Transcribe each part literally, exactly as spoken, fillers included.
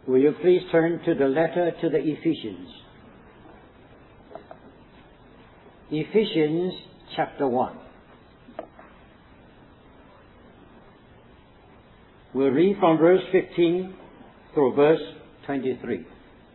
Will you please turn to the letter to the Ephesians? Ephesians chapter one. We'll read from verse fifteen through verse twenty-three.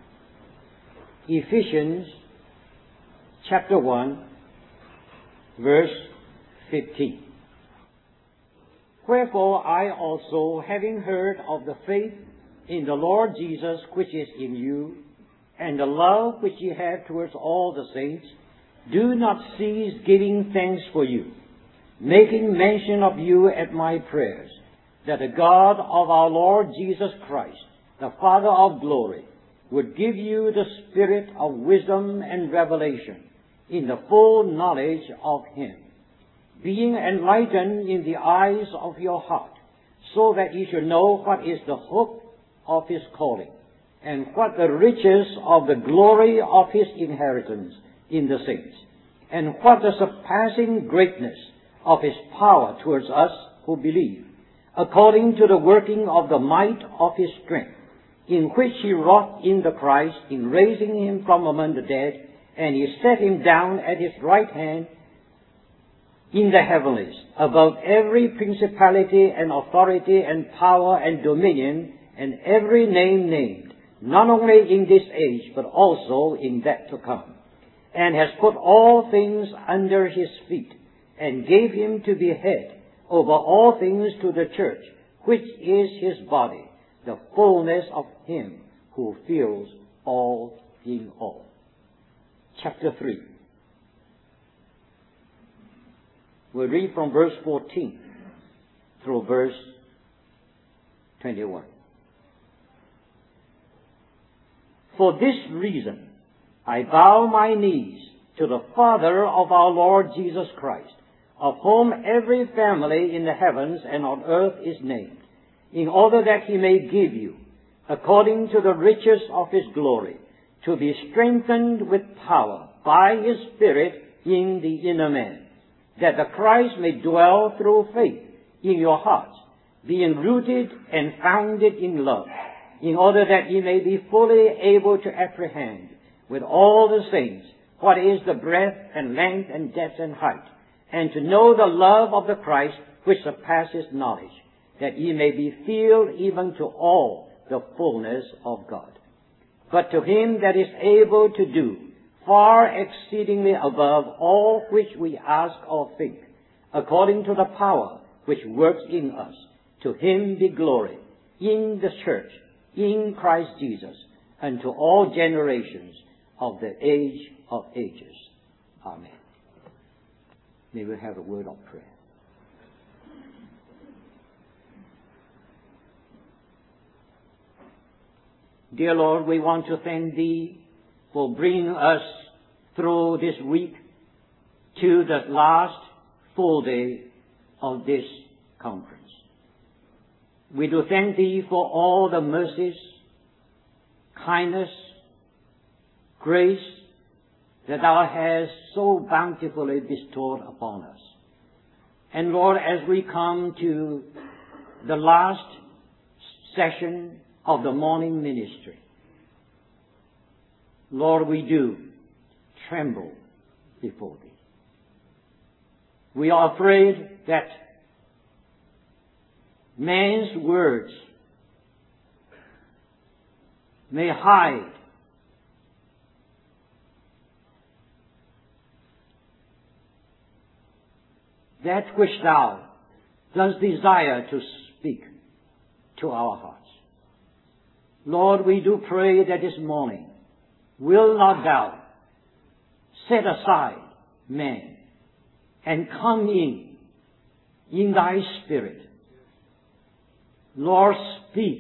Ephesians chapter one, verse fifteen. Wherefore I also, having heard of the faith in the Lord Jesus which is in you, and the love which ye have towards all the saints, do not cease giving thanks for you, making mention of you at my prayers, that the God of our Lord Jesus Christ, the Father of glory, would give you the spirit of wisdom and revelation in the full knowledge of Him, being enlightened in the eyes of your heart, so that ye should know what is the hope of His calling, and what the riches of the glory of His inheritance in the saints, and what the surpassing greatness of His power towards us who believe, according to the working of the might of His strength, in which He wrought in the Christ, in raising Him from among the dead, and He set Him down at His right hand in the heavenlies, above every principality and authority and power and dominion, and every name named, not only in this age, but also in that to come, and has put all things under His feet, and gave Him to be head over all things to the church, which is His body, the fullness of Him who fills all in all. Chapter three. We'll read from verse fourteen through verse twenty-one. For this reason, I bow my knees to the Father of our Lord Jesus Christ, of whom every family in the heavens and on earth is named, in order that He may give you, according to the riches of His glory, to be strengthened with power by His Spirit in the inner man, that the Christ may dwell through faith in your hearts, being rooted and founded in love, in order that ye may be fully able to apprehend with all the saints what is the breadth and length and depth and height, and to know the love of the Christ which surpasses knowledge, that ye may be filled even to all the fullness of God. But to Him that is able to do far exceedingly above all which we ask or think, according to the power which works in us, to Him be glory in the church, in Christ Jesus, unto all generations of the age of ages. Amen. May we have a word of prayer. Dear Lord, we want to thank Thee for bringing us through this week to the last full day of this conference. We do thank Thee for all the mercies, kindness, grace that Thou hast so bountifully bestowed upon us. And Lord, as we come to the last session of the morning ministry, Lord, we do tremble before Thee. We are afraid that man's words may hide that which Thou dost desire to speak to our hearts. Lord, we do pray that this morning, will not Thou set aside man and come in in Thy Spirit. Lord, speak.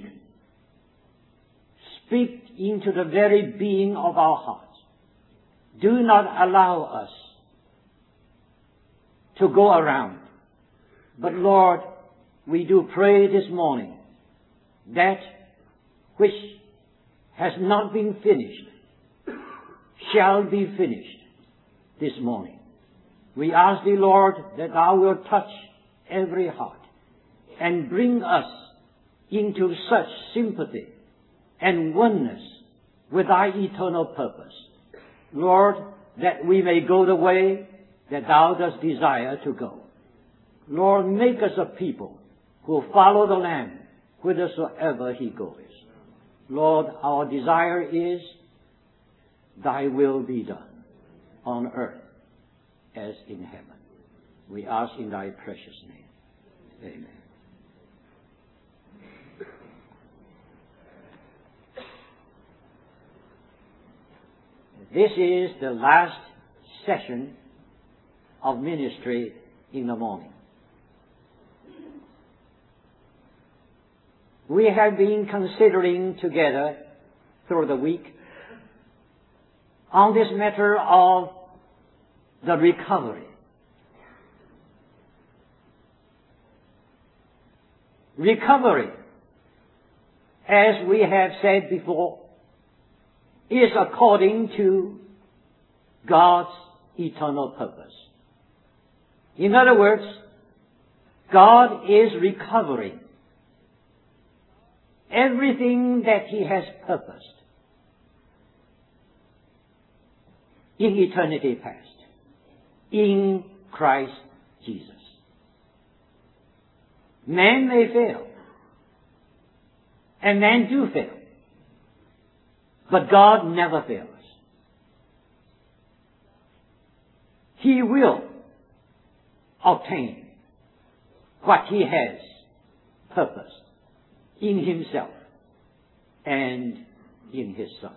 Speak into the very being of our hearts. Do not allow us to go around. But Lord, we do pray this morning that which has not been finished shall be finished this morning. We ask Thee, Lord, that Thou wilt touch every heart and bring us into such sympathy and oneness with thy eternal purpose. Lord, that we may go the way that thou dost desire to go. Lord, make us a people who follow the Lamb whithersoever he goes. Lord, our desire is thy will be done on earth as in heaven. We ask in thy precious name. Amen. This is the last session of ministry in the morning. We have been considering together through the week on this matter of the recovery. Recovery, as we have said before, is according to God's eternal purpose. In other words, God is recovering everything that he has purposed in eternity past, in Christ Jesus. Man may fail, and men do fail, but God never fails. He will obtain what he has purposed in himself and in his Son.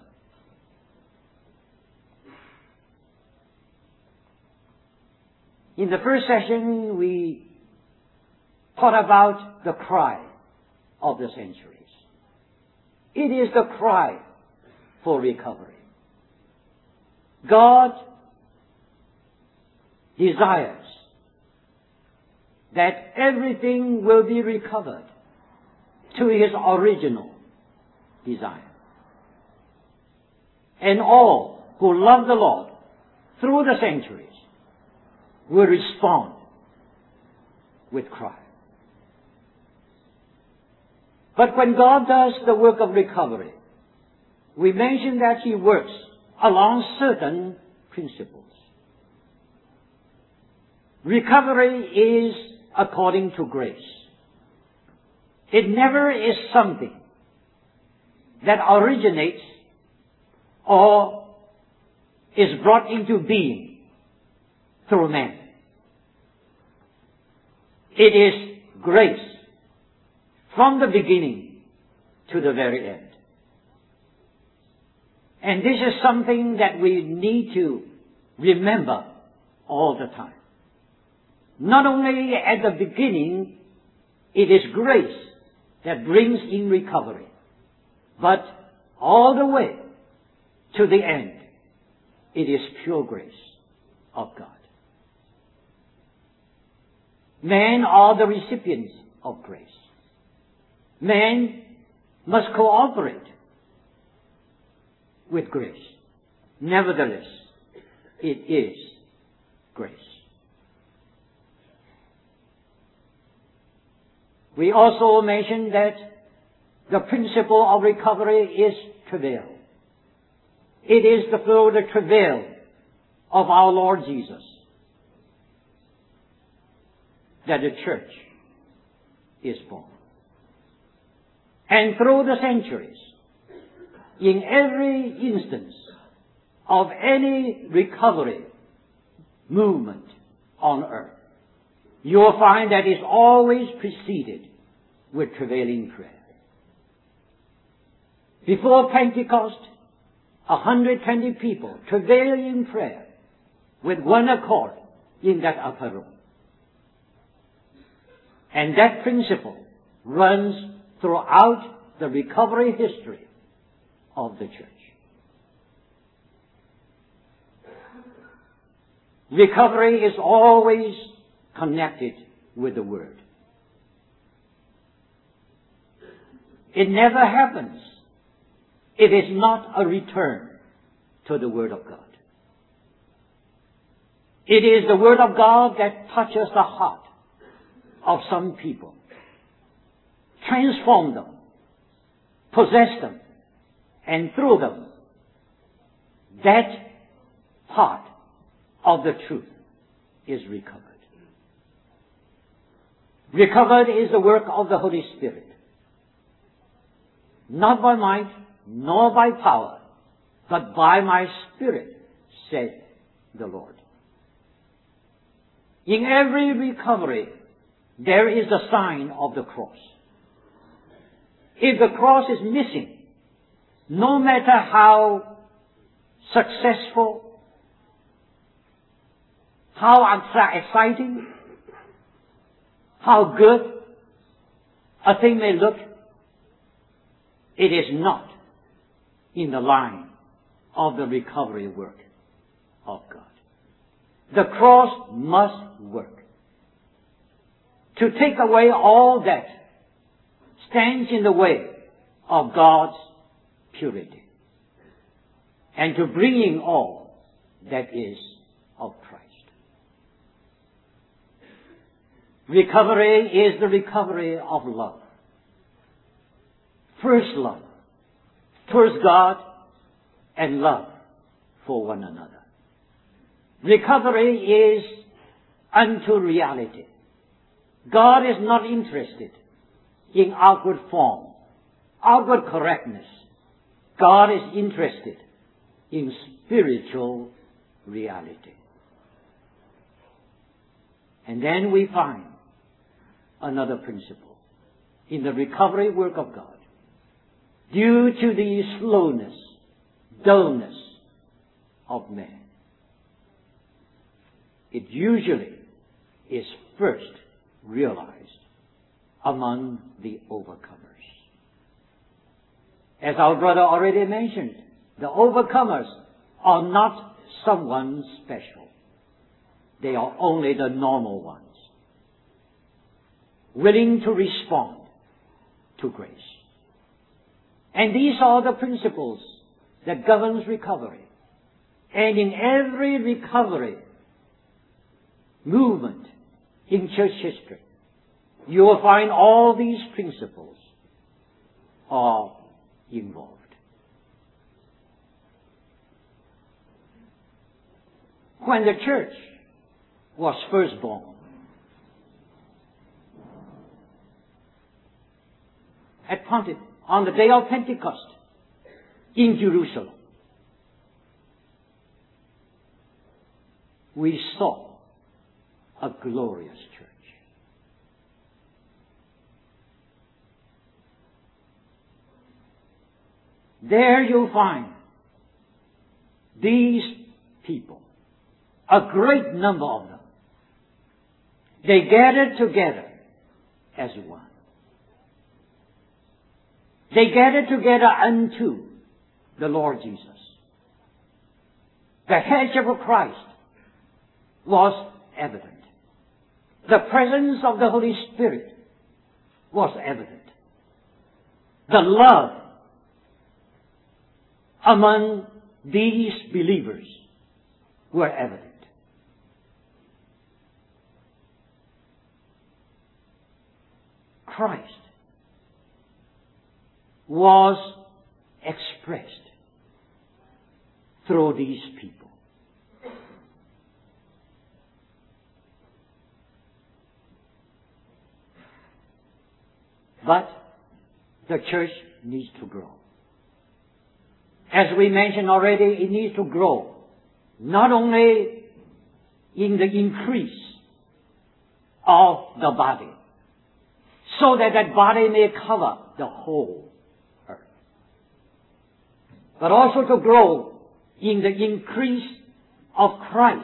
In the first session, we thought about the cry of the centuries. It is the cry for recovery. God desires that everything will be recovered to his original design. And all who love the Lord through the centuries will respond with cry. But when God does the work of recovery, we mentioned that he works along certain principles. Recovery is according to grace. It never is something that originates or is brought into being through man. It is grace from the beginning to the very end. And this is something that we need to remember all the time. Not only at the beginning, it is grace that brings in recovery, but all the way to the end, it is pure grace of God. Men are the recipients of grace. Men must cooperate with grace. Nevertheless, it is grace. We also mentioned that the principle of recovery is travail. It is through the travail of our Lord Jesus that the church is born. And through the centuries, in every instance of any recovery movement on earth, you will find that it's always preceded with travailing prayer. Before Pentecost, one hundred twenty people travailing in prayer with one accord in that upper room. And that principle runs throughout the recovery history of the church. Recovery is always connected with the Word. It never happens. It is not a return to the Word of God. It is the Word of God that touches the heart of some people, transform them, possess them, and through them, that part of the truth is recovered. Recovered is the work of the Holy Spirit. Not by might, nor by power, but by my Spirit, said the Lord. In every recovery, there is the sign of the cross. If the cross is missing, no matter how successful, how exciting, how good a thing may look, it is not in the line of the recovery work of God. The cross must work to take away all that stands in the way of God's purity and to bring in all that is of Christ. Recovery is the recovery of love. First love towards God and love for one another. Recovery is unto reality. God is not interested in outward form, outward correctness. God is interested in spiritual reality. And then we find another principle in the recovery work of God. Due to the slowness, dullness of man, it usually is first realized among the overcomers. As our brother already mentioned, the overcomers are not someone special. They are only the normal ones, willing to respond to grace. And these are the principles that governs recovery. And in every recovery movement in church history, you will find all these principles are involved. When the church was first born, at Pentecost, on the day of Pentecost in Jerusalem, we saw a glorious church. There you'll find these people, a great number of them. They gathered together as one. They gathered together unto the Lord Jesus. The headship of Christ was evident. The presence of the Holy Spirit was evident. The love among these believers were evident. Christ was expressed through these people. But the church needs to grow. As we mentioned already, it needs to grow not only in the increase of the body, so that that body may cover the whole earth, but also to grow in the increase of Christ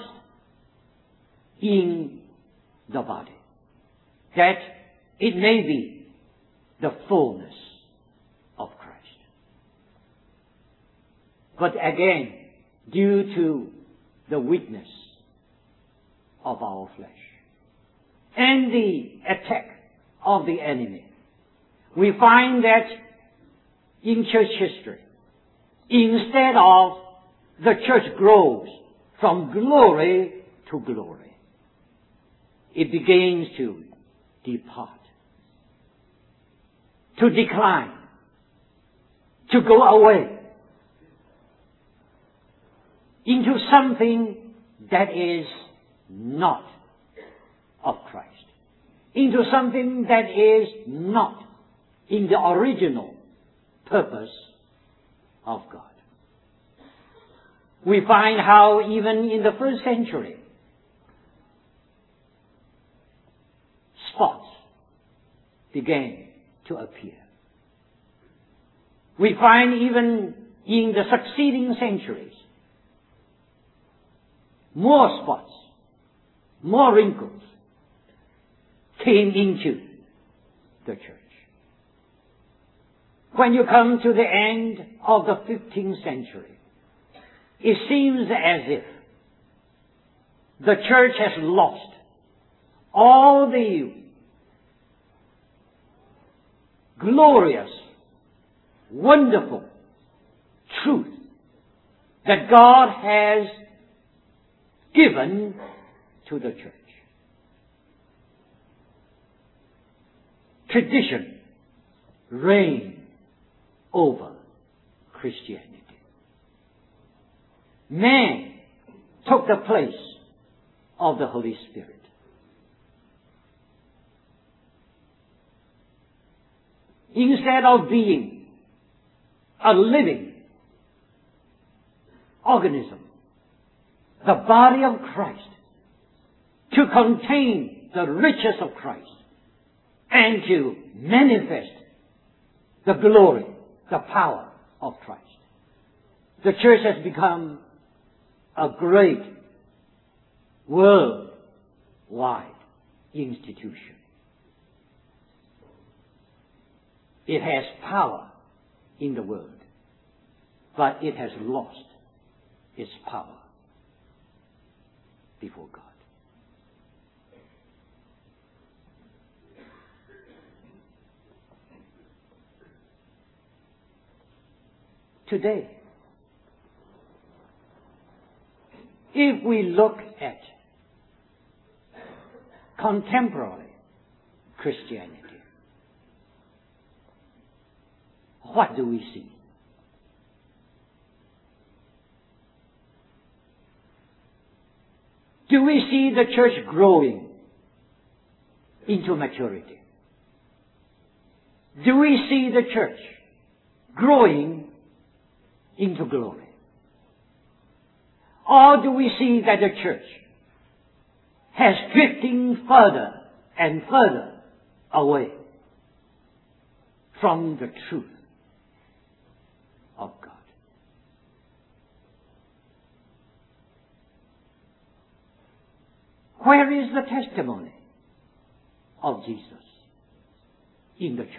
in the body, that it may be the fullness of Christ. But again, due to the weakness of our flesh and the attack of the enemy, we find that in church history, instead of the church grows from glory to glory, it begins to depart, to decline, to go away into something that is not of Christ, into something that is not in the original purpose of God. We find how even in the first century, spots began to appear. We find even in the succeeding centuries, more spots, more wrinkles came into the church. When you come to the end of the fifteenth century, it seems as if the church has lost all the glorious, wonderful truth that God has given to the church. Tradition reigned over Christianity. Man took the place of the Holy Spirit. Instead of being a living organism, the body of Christ, to contain the riches of Christ and to manifest the glory, the power of Christ, the church has become a great worldwide institution. It has power in the world, but it has lost its power before God. Today, if we look at contemporary Christianity, what do we see? Do we see the church growing into maturity? Do we see the church growing into glory? Or do we see that the church has drifting further and further away from the truth of God? Where is the testimony of Jesus in the church?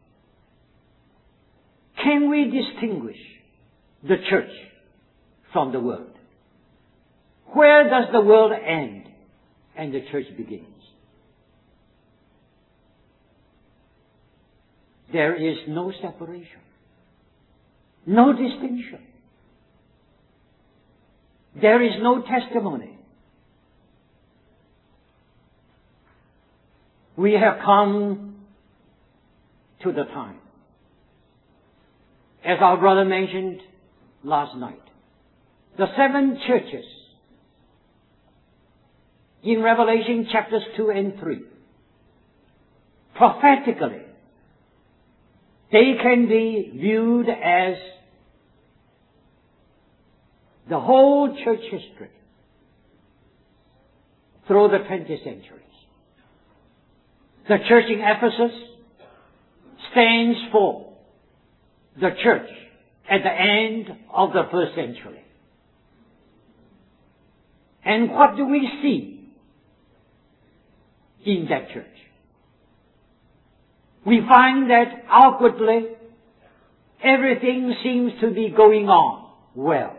Can we distinguish the church from the world? Where does the world end and the church begins? There is no separation, no distinction. There is no testimony. We have come to the time, as our brother mentioned last night, the seven churches in Revelation chapters two and three, prophetically, they can be viewed as the whole church history through the twentieth centuries. The church in Ephesus stands for the church at the end of the first century. And what do we see in that church? We find that outwardly everything seems to be going on well.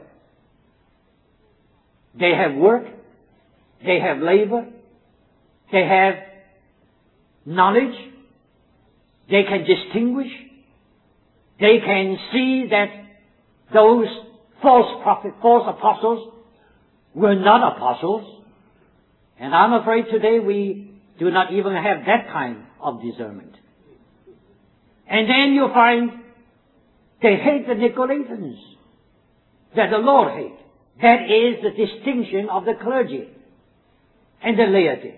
They have work, they have labor, they have knowledge, they can distinguish, they can see that those false prophets, false apostles were not apostles. And I'm afraid today we do not even have that kind of discernment. And then you find they hate the Nicolaitans that the Lord hates. That is the distinction of the clergy and the laity.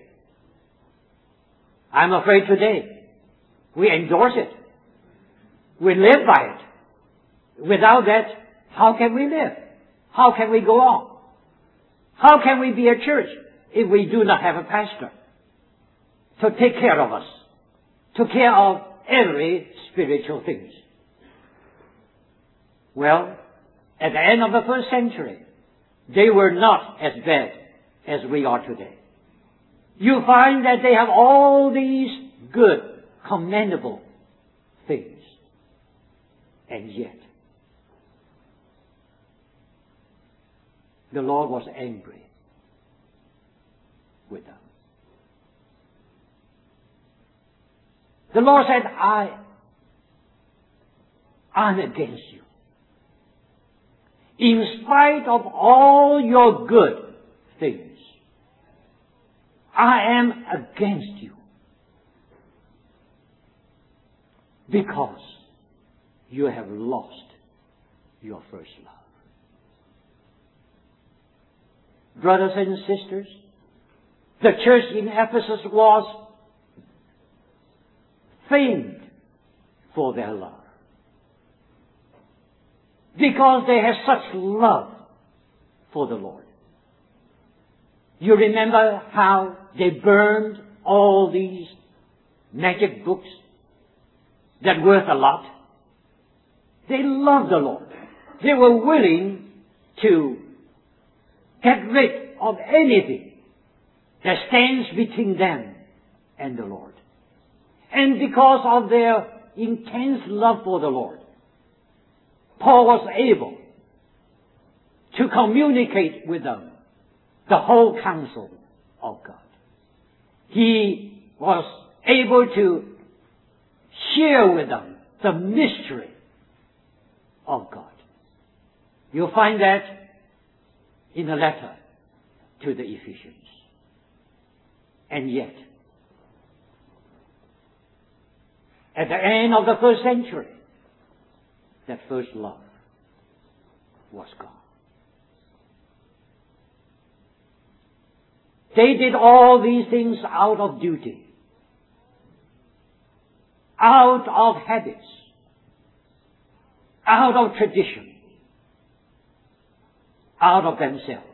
I'm afraid today we endorse it. We live by it. Without that, how can we live? How can we go on? How can we be a church if we do not have a pastor to take care of us, to care of every spiritual things? Well, at the end of the first century, they were not as bad as we are today. You find that they have all these good, commendable things. And yet, the Lord was angry with them. The Lord said, I, I'm against you. In spite of all your good things, I am against you. Because you have lost your first love. Brothers and sisters, the church in Ephesus was famed for their love. Because they had such love for the Lord. You remember how they burned all these magic books that were worth a lot? They loved the Lord. They were willing to get rid of anything that stands between them and the Lord. And because of their intense love for the Lord, Paul was able to communicate with them the whole counsel of God. He was able to share with them the mystery of God. You'll find that in the letter to the Ephesians. And yet, at the end of the first century, that first love was gone. They did all these things out of duty, out of habits, out of tradition, out of themselves,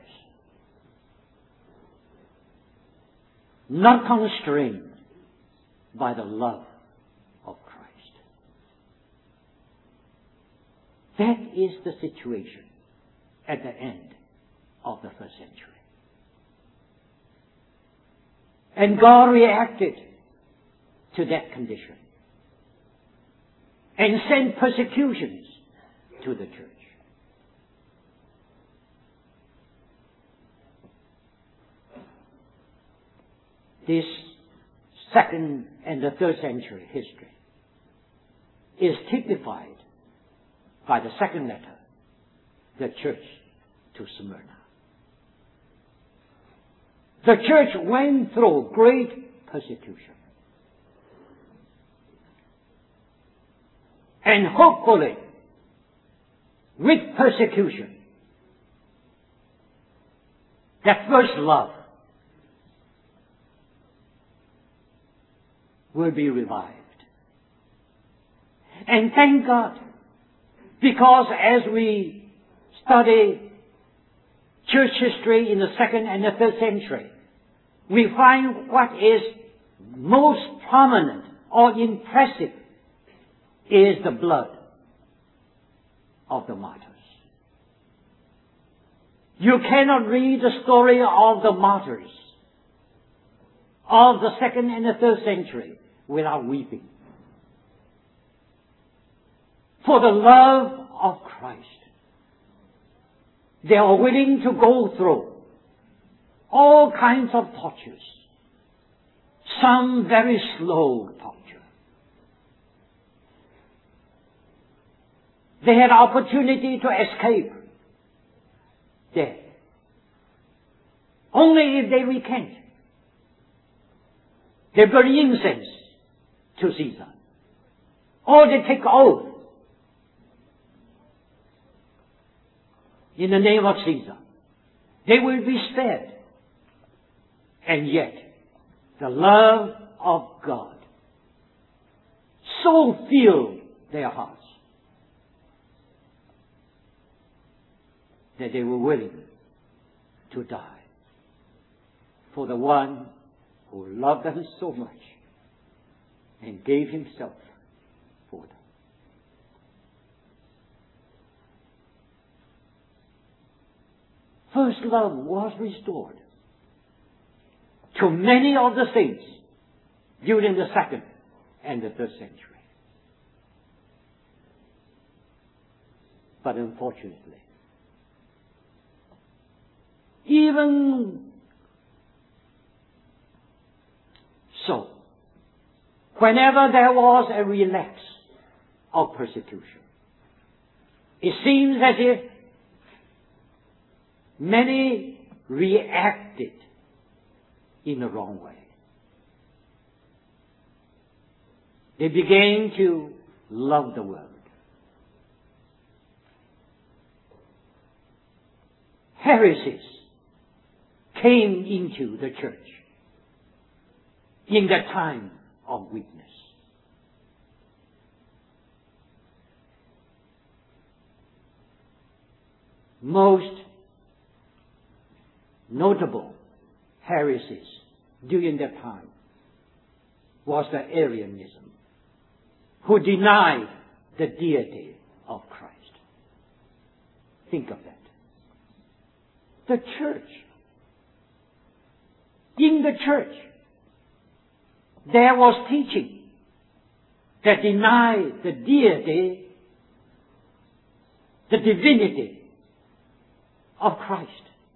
not constrained by the love of Christ. That is the situation at the end of the first century. And God reacted to that condition and sent persecutions to the church. This second and the third century history is typified by the second letter, the church to Smyrna. The church went through great persecution. And hopefully, with persecution, that first love will be revived. And thank God, because as we study church history in the second and the third century, we find what is most prominent or impressive is the blood of the martyrs. You cannot read the story of the martyrs of the second and the third century without weeping. For the love of Christ, they are willing to go through all kinds of tortures, some very slow torture. They had opportunity to escape death only if they recant. They burn incense to Caesar, or they take oath in the name of Caesar They will be spared. And yet, the love of God so filled their hearts that they were willing to die for the one who loved them so much and gave himself for them. First love was restored to many of the saints during the second and the third century. But unfortunately, even so, whenever there was a relapse of persecution, it seems as if many reacted in the wrong way. They began to love the world. Heresies came into the church in the time of weakness. Most notable heresies during that time was the Arianism, who denied the deity of Christ. Think of that. The church, in the church, there was teaching that denied the deity, the divinity of Christ.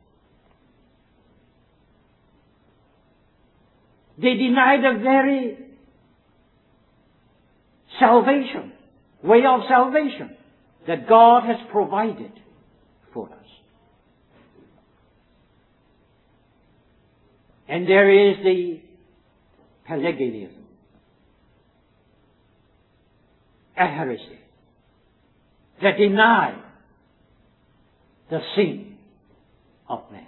They deny the very salvation, way of salvation that God has provided for us. And there is the Pelagianism, a heresy that denied the sin of man.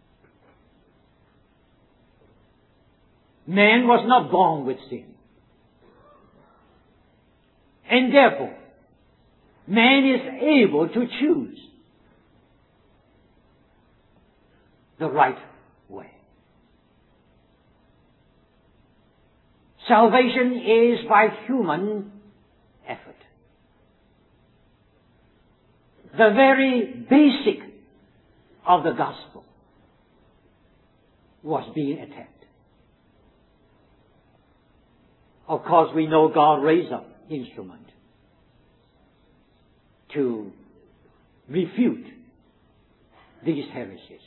Man was not born with sin. And therefore, man is able to choose the right way. Salvation is by human effort. The very basic of the gospel was being attacked. Of course, we know God raised up instrument to refute these heresies.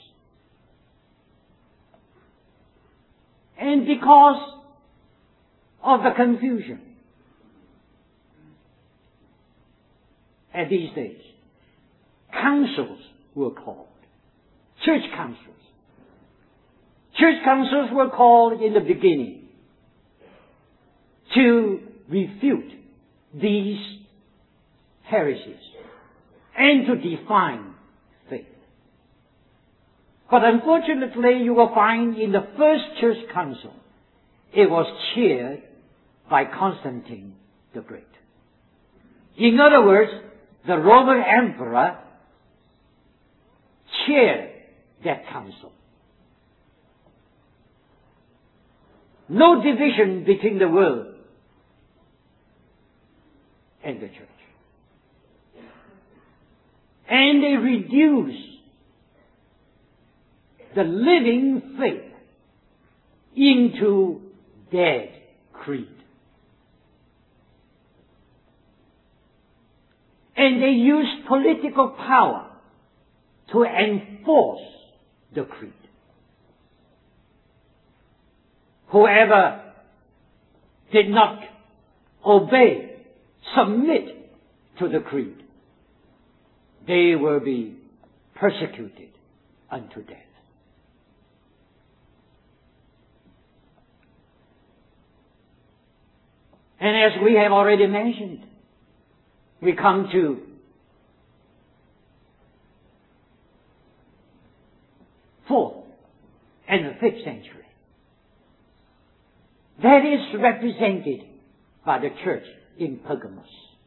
And because of the confusion at these days, councils were called. Church councils. Church councils were called in the beginning to refute these heresies and to define faith. But unfortunately, you will find in the first church council, it was chaired by Constantine the Great. In other words, the Roman Emperor chaired that council. No division between the world and the church. And they reduce the living faith into dead creed. And they use political power to enforce the creed. Whoever did not obey, submit to the creed, they will be persecuted unto death. And as we have already mentioned, we come to fourth and the fifth century. That is represented by the church in Pergamos.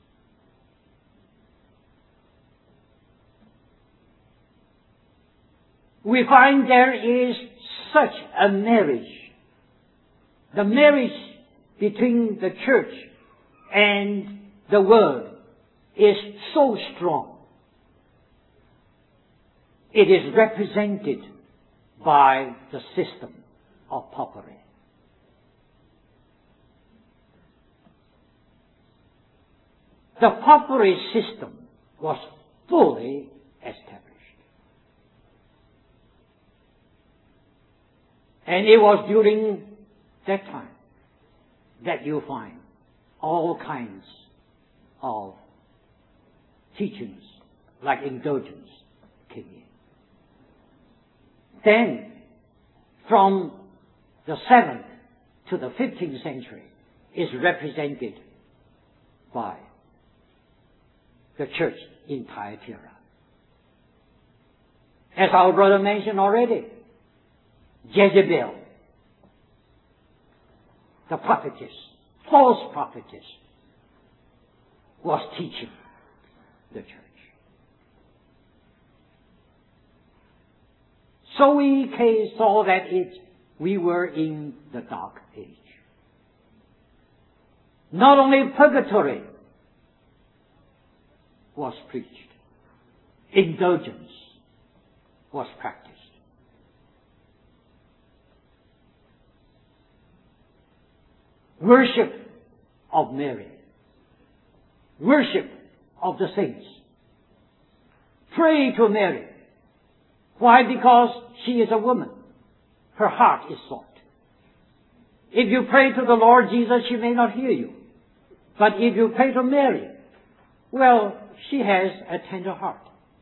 We find there is such a marriage. The marriage between the church and the world is so strong. It is represented by the system of popery. The popery system was fully established. And it was during that time that you find all kinds of teachings like indulgence came in. Then, from the seventh to the fifteenth century is represented by the church in Thyatira. As our brother mentioned already, Jezebel, the prophetess, false prophetess, was teaching the church. So we saw that it, we were in the dark age. Not only purgatory was preached, indulgence was practiced. Worship of Mary. Worship of the saints. Pray to Mary. Why? Because she is a woman. Her heart is soft. If you pray to the Lord Jesus, she may not hear you. But if you pray to Mary, well, she has a tender heart.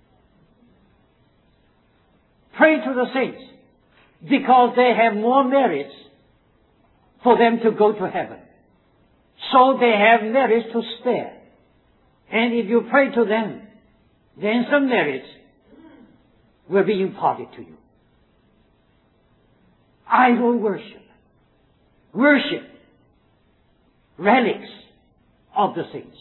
Pray to the saints, because they have more merits for them to go to heaven. So they have merits to spare. And if you pray to them, then some merits will be imparted to you. Idol worship. Worship. Relics of the saints.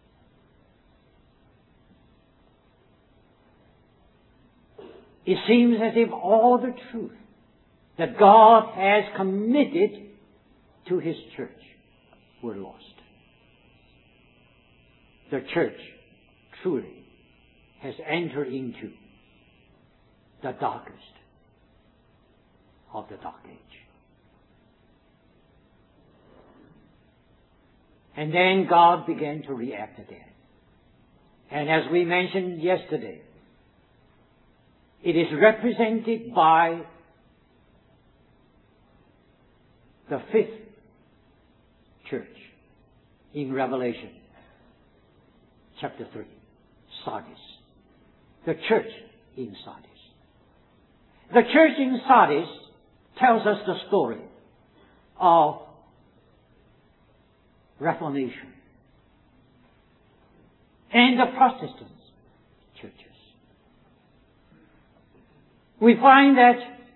It seems as if all the truth that God has committed to His church were lost. The church truly has entered into the darkest of the dark age. And then God began to react again. And as we mentioned yesterday, it is represented by the fifth church in Revelation chapter three, Sardis. The church in Sardis. The church in Sardis tells us the story of Reformation and the Protestant churches. We find that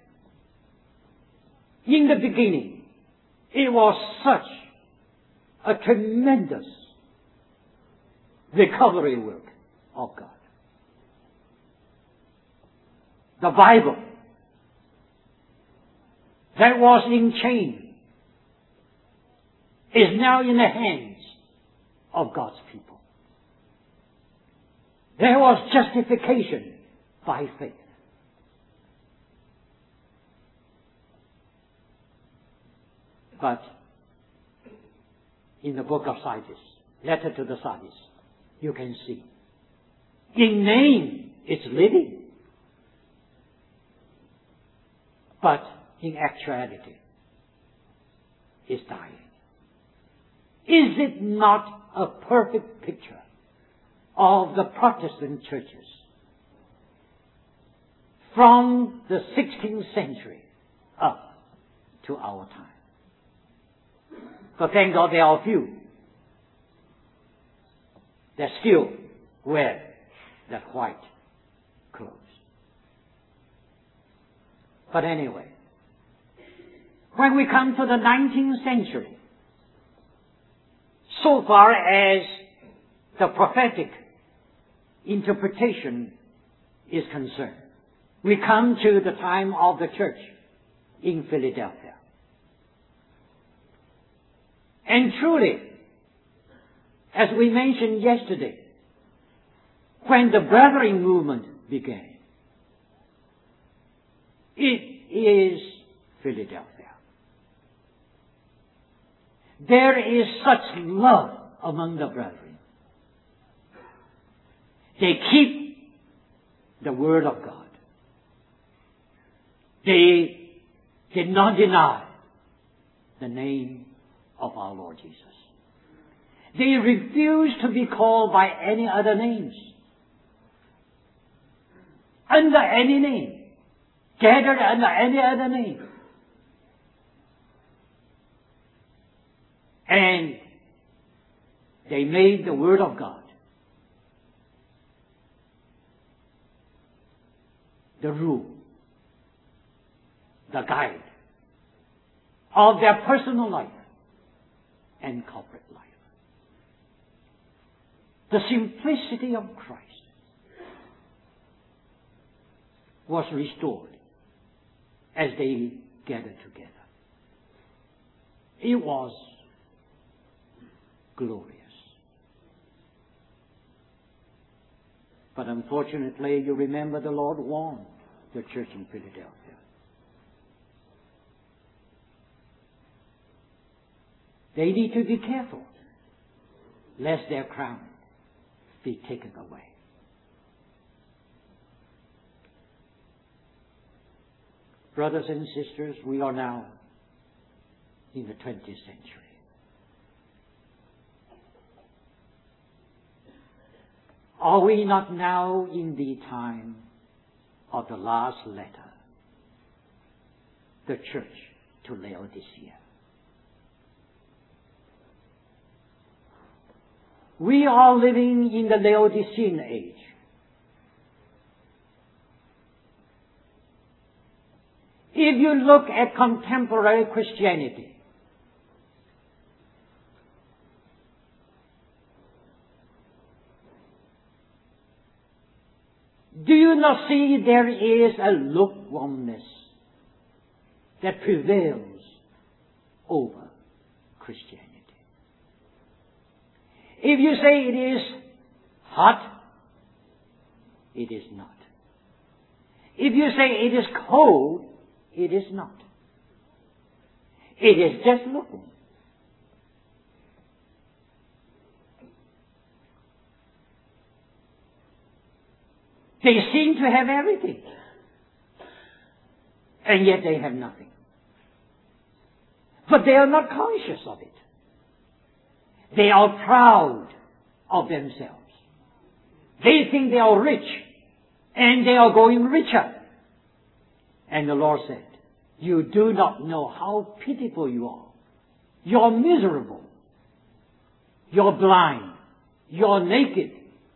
in the beginning it was such a tremendous recovery work of God. The Bible that was in chains is now in the hands of God's people. There was justification by faith. But in the book of Sardis, letter to the Sardis, you can see, in name it's living, but in actuality it's dying. Is it not a perfect picture of the Protestant churches from the sixteenth century up to our time? But thank God there are a few that still wear that white clothes. But anyway, when we come to the nineteenth century, so far as the prophetic interpretation is concerned, we come to the time of the church in Philadelphia. And truly, as we mentioned yesterday, when the Brethren movement began, it is Philadelphia. There is such love among the brethren. They keep the Word of God. They did not deny the name of our Lord Jesus. They refused to be called by any other names. Under any name. Gathered under any other name. And they made the Word of God the rule, the guide of their personal life and corporate life. The simplicity of Christ was restored as they gathered together. It was glorious. But unfortunately, you remember the Lord warned the church in Philadelphia. They need to be careful lest their crown be taken away. Brothers and sisters, we are now in the twentieth century. Are we not now in the time of the last letter, the church to Laodicea? We are living in the Laodicean age. If you look at contemporary Christianity, do you not see there is a lukewarmness that prevails over Christianity? If you say it is hot, it is not. If you say it is cold, it is not. It is just lukewarm. They seem to have everything, and yet they have nothing. But they are not conscious of it. They are proud of themselves. They think they are rich, and they are going richer. And the Lord said, you do not know how pitiful you are. You're miserable. You're blind. You're naked.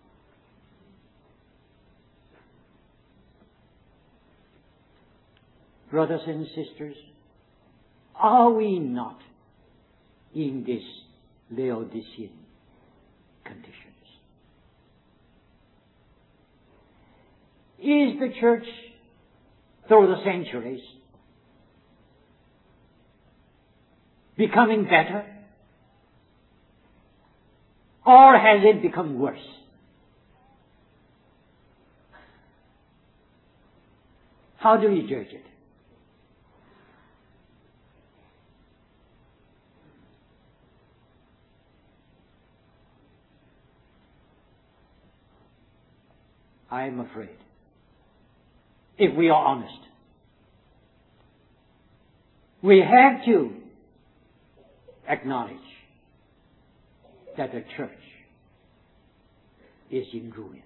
Brothers and sisters, are we not in this Laodicean conditions? Is the church through the centuries becoming better? Or has it become worse? How do we judge it? I am afraid, if we are honest, we have to acknowledge that the church is in ruin.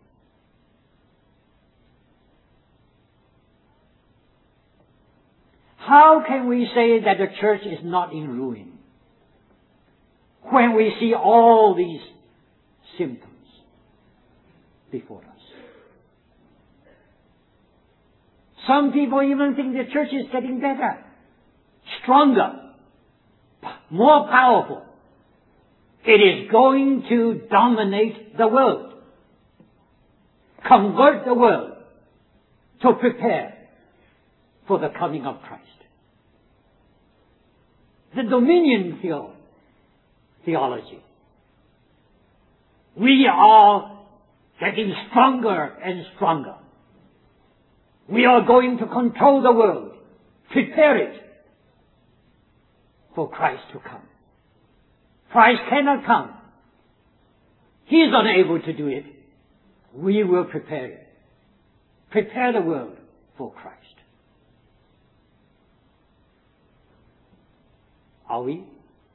How can we say that the church is not in ruin when we see all these symptoms before us? Some people even think the church is getting better, stronger, more powerful. It is going to dominate the world, convert the world to prepare for the coming of Christ. The dominion theo- theology. We are getting stronger and stronger. We are going to control the world, prepare it for Christ to come. Christ cannot come. He is unable to do it. We will prepare it. Prepare the world for Christ. Are we?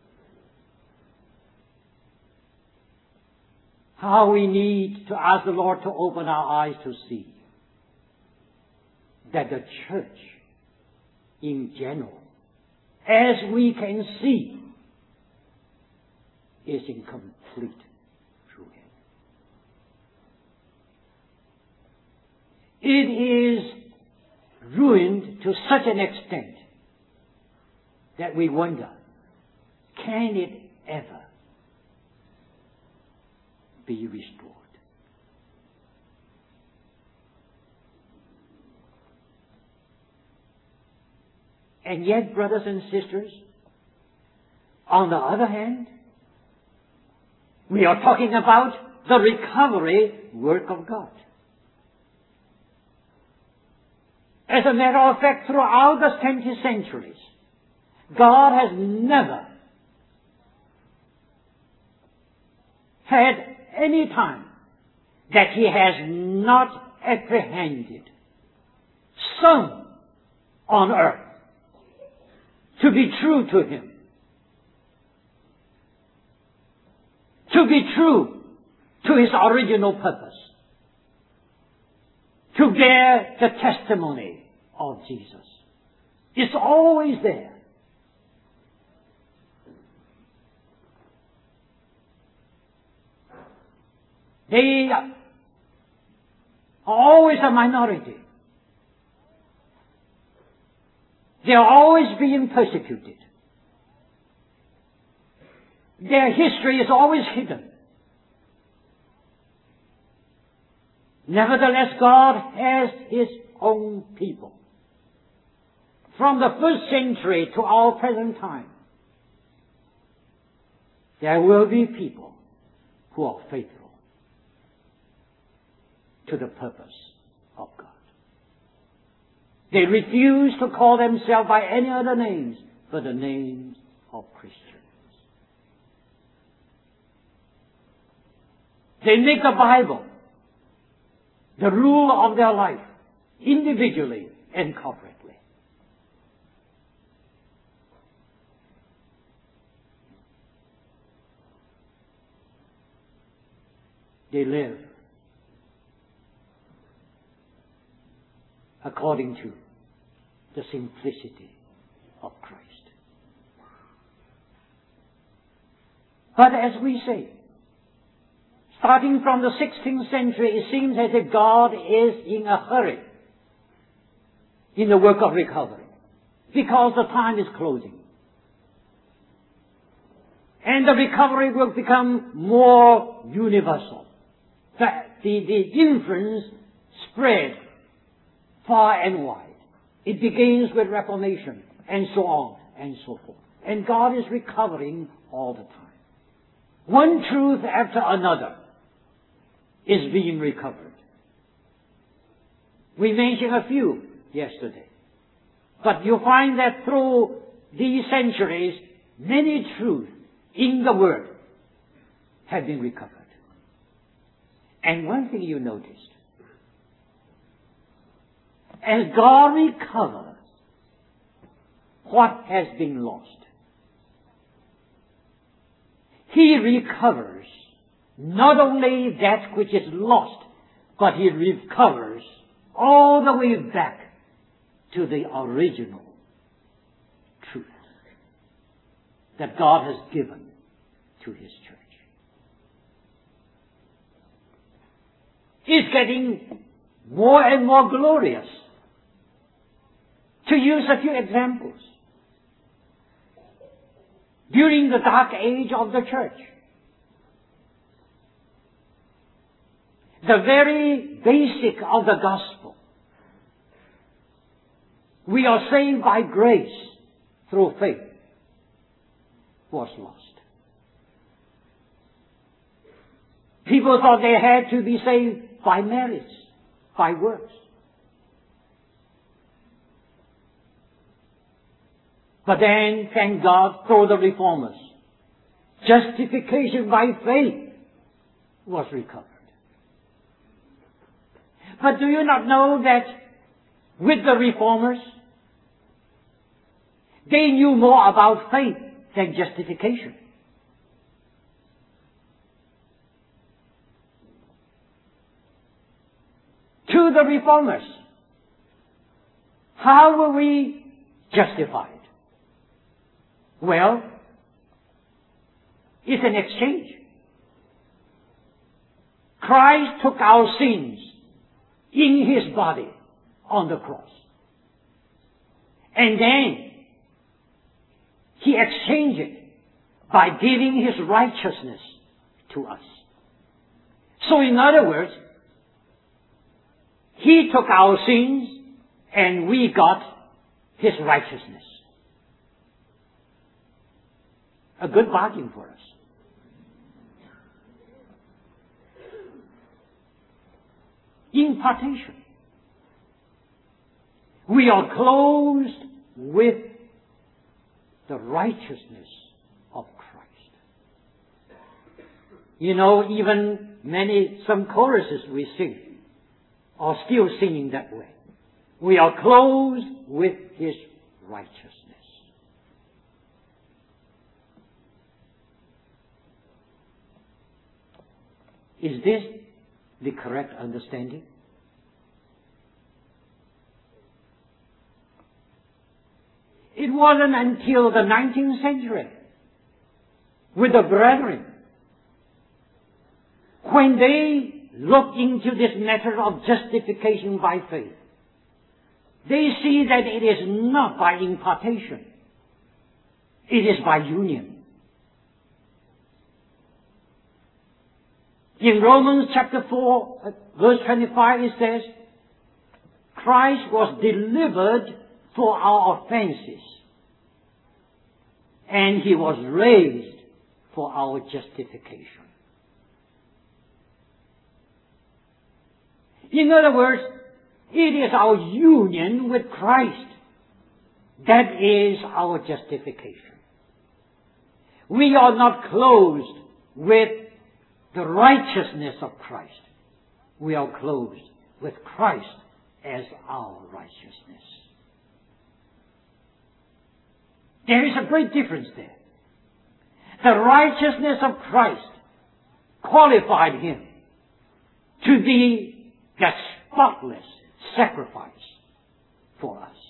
How we need to ask the Lord to open our eyes to see that the church in general, as we can see, is in complete ruin. It is ruined to such an extent that we wonder, can it ever be restored? And yet, brothers and sisters, on the other hand, we are talking about the recovery work of God. As a matter of fact, throughout the twenty centuries, God has never had any time that He has not apprehended some on earth to be true to Him, to be true to His original purpose, to bear the testimony of Jesus. It's always there. They are always a minority. They are always being persecuted. Their history is always hidden. Nevertheless, God has His own people. From the first century to our present time, there will be people who are faithful to the purpose of God. They refuse to call themselves by any other names but the names of Christians. They make the Bible the rule of their life, individually and corporately. They live according to the simplicity of Christ. But as we say, starting from the sixteenth century, it seems as if God is in a hurry in the work of recovery, because the time is closing. And the recovery will become more universal. The, the, the influence spread far and wide. It begins with Reformation, and so on, and so forth. And God is recovering all the time. One truth after another is being recovered. We mentioned a few yesterday. But you find that through these centuries, many truths in the Word have been recovered. And one thing you noticed, as God recovers what has been lost, He recovers not only that which is lost, but He recovers all the way back to the original truth that God has given to His church. It's getting more and more glorious To use a few examples, during the dark age of the church, the very basic of the gospel, we are saved by grace through faith, was lost. People thought they had to be saved by merits, by works. But then, thank God, through the reformers, justification by faith was recovered. But do you not know that with the reformers, they knew more about faith than justification? To the reformers, how were we justified? Well, it's an exchange. Christ took our sins in His body on the cross. And then He exchanged it by giving His righteousness to us. So in other words, He took our sins and we got His righteousness. A good bargain for us. Impartation. We are clothed with the righteousness of Christ. You know, even many, some choruses we sing are still singing that way. We are clothed with His righteousness. Is this the correct understanding? It wasn't until the nineteenth century, with the brethren, when they look into this matter of justification by faith, they see that it is not by impartation. It is by union. In Romans chapter four, verse twenty-five, it says, Christ was delivered for our offenses, and He was raised for our justification. In other words, it is our union with Christ that is our justification. We are not clothed with the righteousness of Christ. We are clothed with Christ as our righteousness. There is a great difference there. The righteousness of Christ qualified Him to be the spotless sacrifice for us.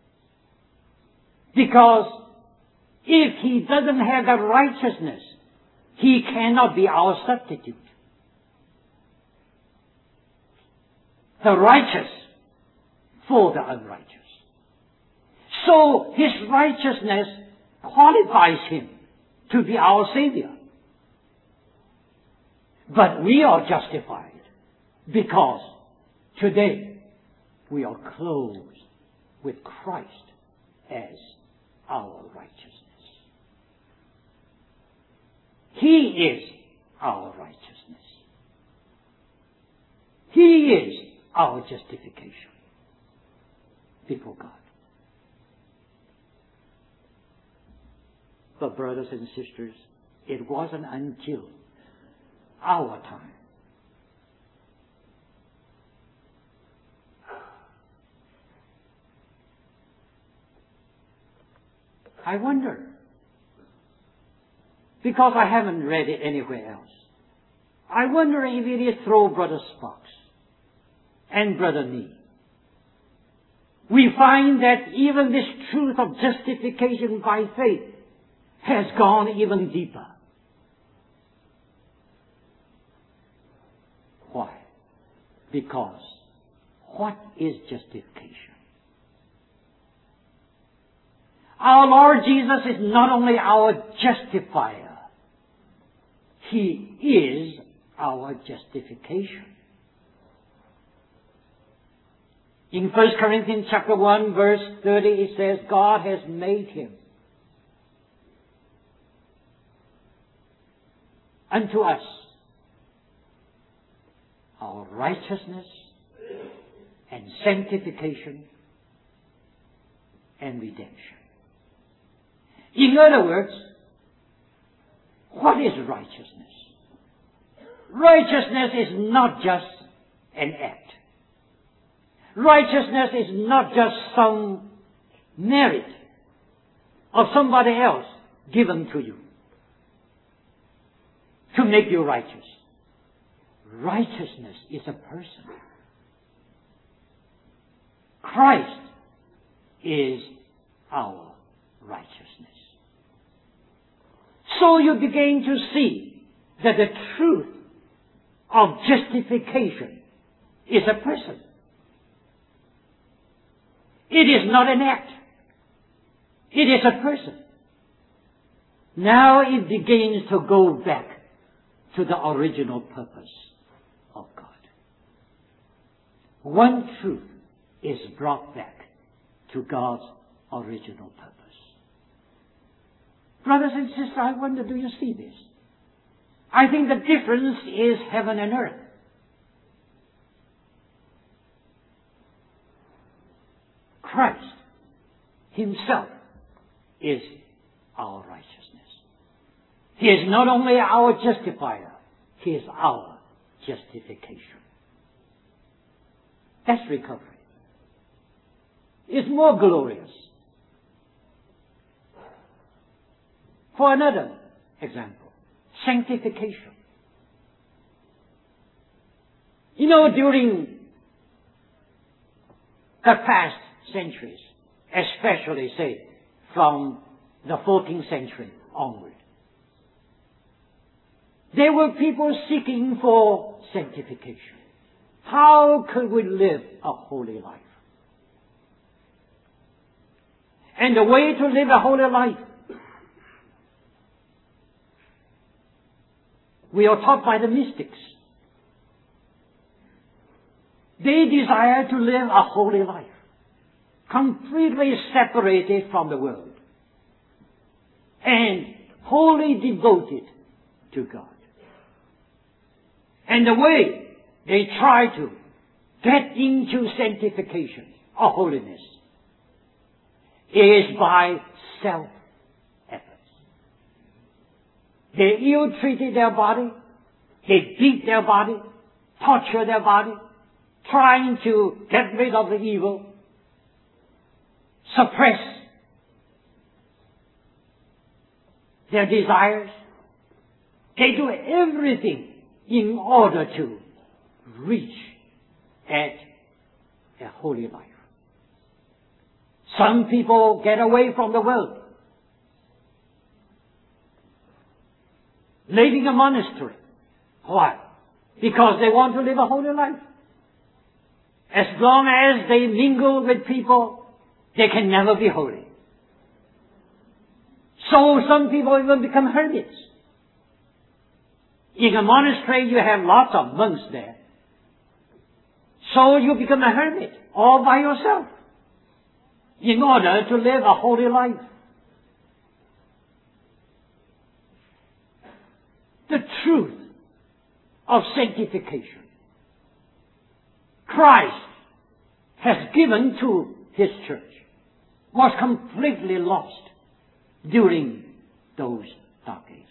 Because if He doesn't have that righteousness, He cannot be our substitute. The righteous for the unrighteous. So His righteousness qualifies Him to be our Savior. But we are justified because today we are clothed with Christ as our righteousness. He is our righteousness. He is our justification before God. But brothers and sisters, it wasn't until our time I wonder, because I haven't read it anywhere else, I wonder if it is through Brother Sparks and Brother Nee. We find that even this truth of justification by faith has gone even deeper. Why? Because what is justification? Our Lord Jesus is not only our justifier, He is our justification. In First Corinthians chapter one, verse thirty, it says, God has made Him unto us our righteousness and sanctification and redemption. In other words, what is righteousness? Righteousness is not just an act. Righteousness is not just some merit of somebody else given to you to make you righteous. Righteousness is a person. Christ is our righteousness. So you begin to see that the truth of justification is a person. It is not an act. It is a person. Now it begins to go back to the original purpose of God. One truth is brought back to God's original purpose. Brothers and sisters, I wonder, do you see this? I think the difference is heaven and earth. Christ Himself is our righteousness. He is not only our justifier, He is our justification. That's recovery. It's more glorious. For another example, sanctification. You know, during the past centuries, especially, say, from the fourteenth century onward, there were people seeking for sanctification. How could we live a holy life? And the way to live a holy life, we are taught by the mystics. They desire to live a holy life, completely separated from the world, and wholly devoted to God. And the way they try to get into sanctification or holiness is by self-efforts. They ill-treated their body, they beat their body, torture their body, trying to get rid of the evil, suppress their desires. They do everything in order to reach at a holy life. Some people get away from the world, leaving a monastery. Why? Because they want to live a holy life. As long as they mingle with people, they can never be holy. So some people even become hermits. In a monastery, you have lots of monks there. So you become a hermit all by yourself in order to live a holy life. The truth of sanctification Christ has given to His church was completely lost during those dark ages.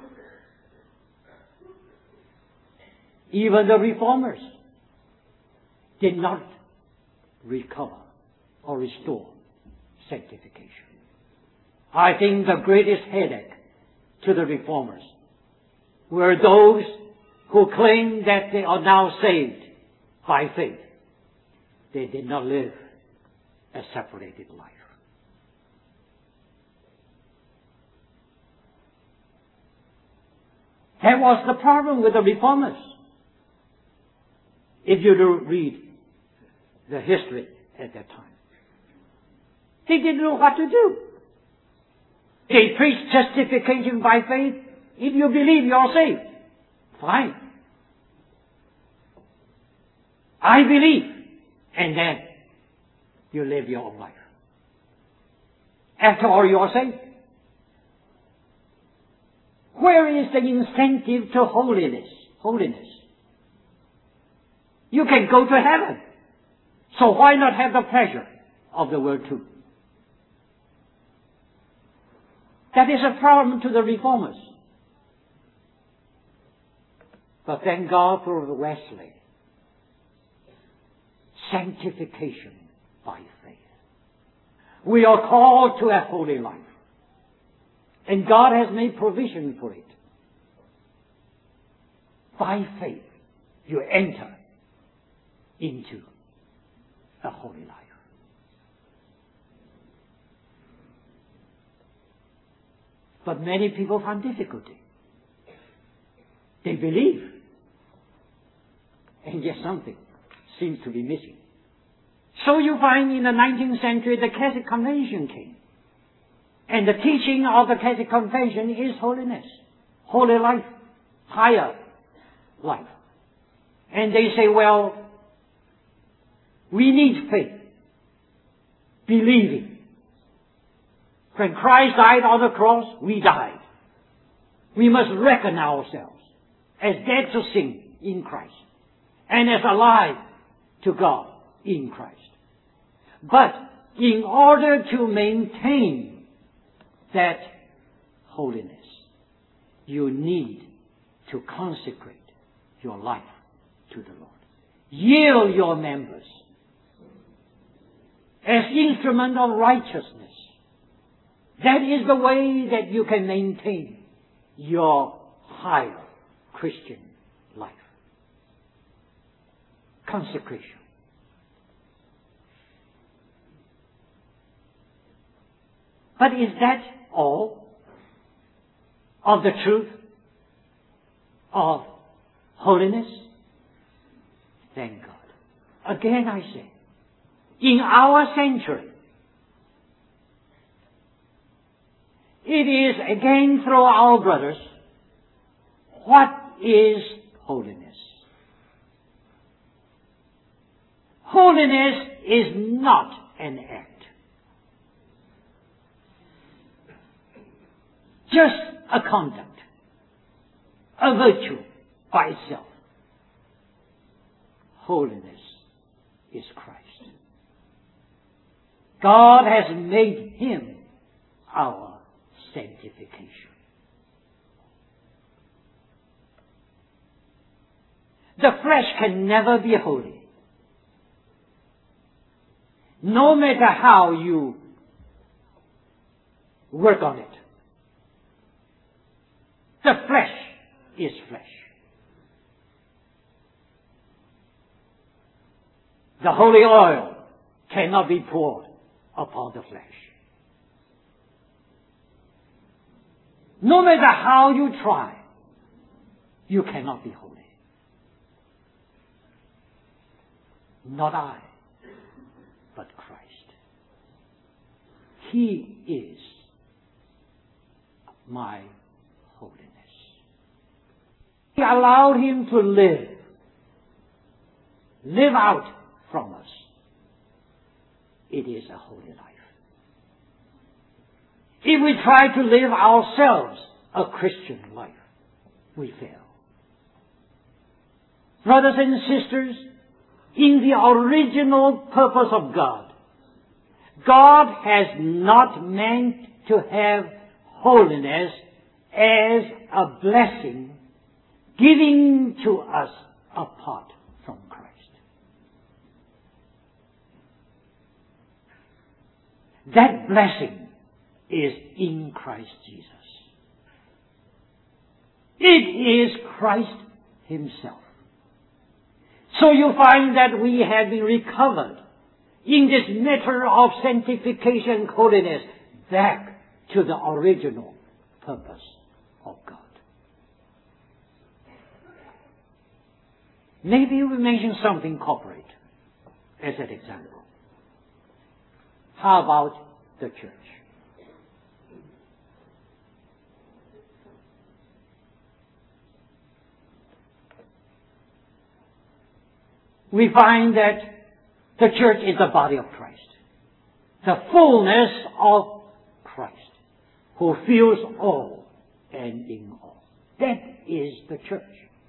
Even the reformers did not recover or restore sanctification. I think the greatest headache to the reformers were those who claimed that they are now saved by faith. They did not live a separated life. That was the problem with the reformers. If you do read the history at that time, they didn't know what to do. They preach justification by faith. If you believe, you're saved. Fine. I believe. And then you live your own life. After all, you're saved. Where is the incentive to holiness? Holiness. You can go to heaven. So why not have the pleasure of the world too? That is a problem to the reformers. But thank God for Wesley. Sanctification by faith. We are called to a holy life. And God has made provision for it. By faith, you enter into a holy life. But many people find difficulty. They believe. And yet something seems to be missing. So you find in the nineteenth century the Catholic Convention came. And the teaching of the Catholic Convention is holiness. Holy life. Higher life. And they say, well, we need faith. Believing. When Christ died on the cross, we died. We must reckon ourselves as dead to sin in Christ. And as alive to God in Christ. But in order to maintain that holiness, you need to consecrate your life to the Lord. Yield your members as instrument of righteousness. That is the way that you can maintain your higher Christian life. Consecration. But is that all of the truth of holiness? Thank God. Again I say, in our century, it is again through our brothers, what is holiness? Holiness is not an act. Just a conduct, a virtue by itself. Holiness is Christ. God has made Him our sanctification. The flesh can never be holy. No matter how you work on it. The flesh is flesh. The holy oil cannot be poured upon the flesh. No matter how you try, you cannot be holy. Not I, but Christ. He is my holiness. He allowed Him to live, live out from us. It is a holy life. If we try to live ourselves a Christian life, we fail. Brothers and sisters, in the original purpose of God, God has not meant to have holiness as a blessing giving to us apart from Christ. That blessing is in Christ Jesus. It is Christ Himself. So you find that we have been recovered in this matter of sanctification and holiness back to the original purpose of God. Maybe we mention something corporate as an example. How about the church? we find that the church is the body of Christ. The fullness of Christ, who fills all and in all. That is the church.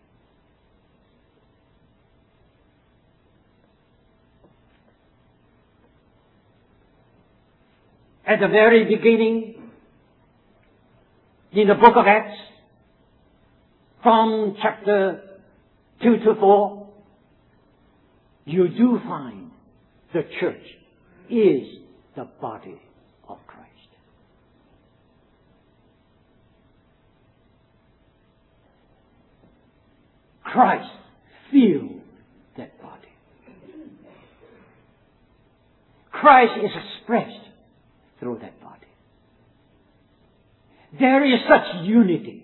At the very beginning, in the book of Acts, from chapter two to four, you do find the church is the body of Christ. Christ filled that body. Christ is expressed through that body. There is such unity,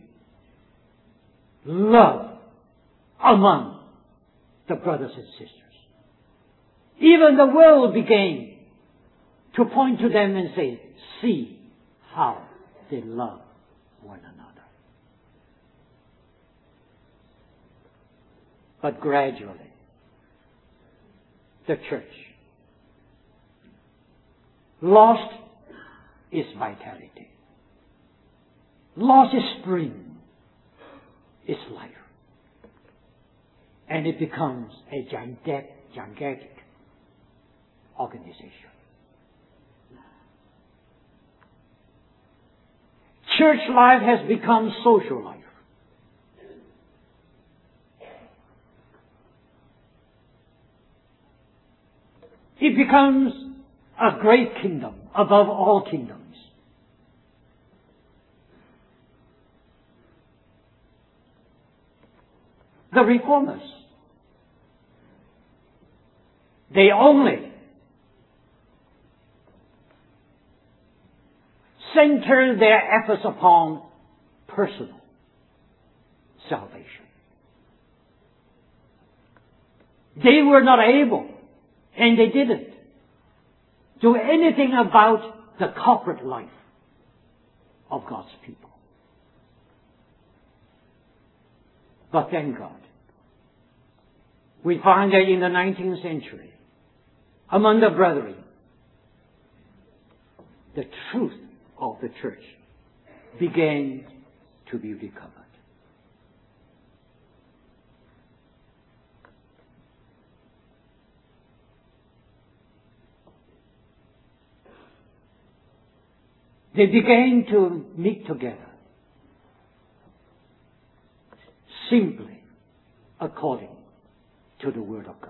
love among the brothers and sisters. Even the world began to point to them and say, see how they love one another. But gradually, the church lost its vitality, lost its spring, its life, and it becomes a gigantic, gigantic organization. Church life has become social life. It becomes a great kingdom above all kingdoms. The Reformers, they only center their efforts upon personal salvation. They were not able, and they didn't, do anything about the corporate life of God's people. But thank God, we find that in the nineteenth century, among the brethren, the truth of the church began to be recovered. They began to meet together simply according to the Word of God.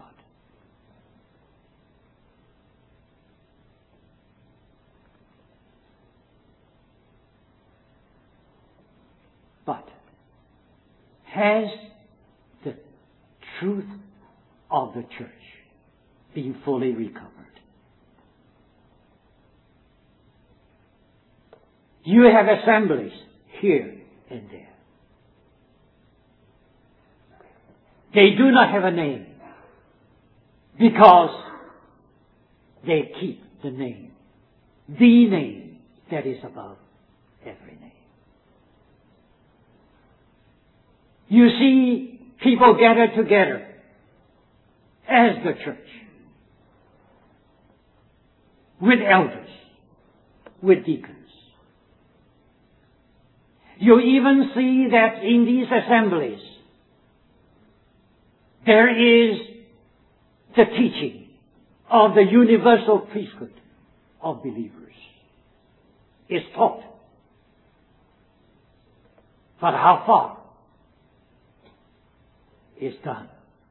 But has the truth of the church been fully recovered? You have assemblies here and there. They do not have a name because they keep the name, the name that is above every name. You see people gather together as the church, with elders, with deacons. You even see that in these assemblies, there is the teaching of the universal priesthood of believers. It's taught. But how far is done?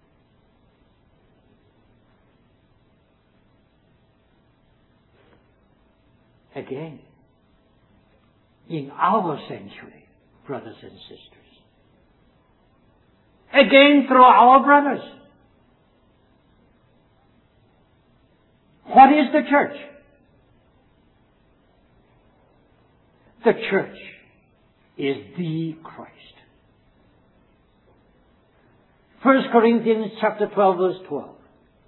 Again, in our century, brothers and sisters, again through our brothers, what is the church? The church is the Christ. First Corinthians chapter twelve verse twelve.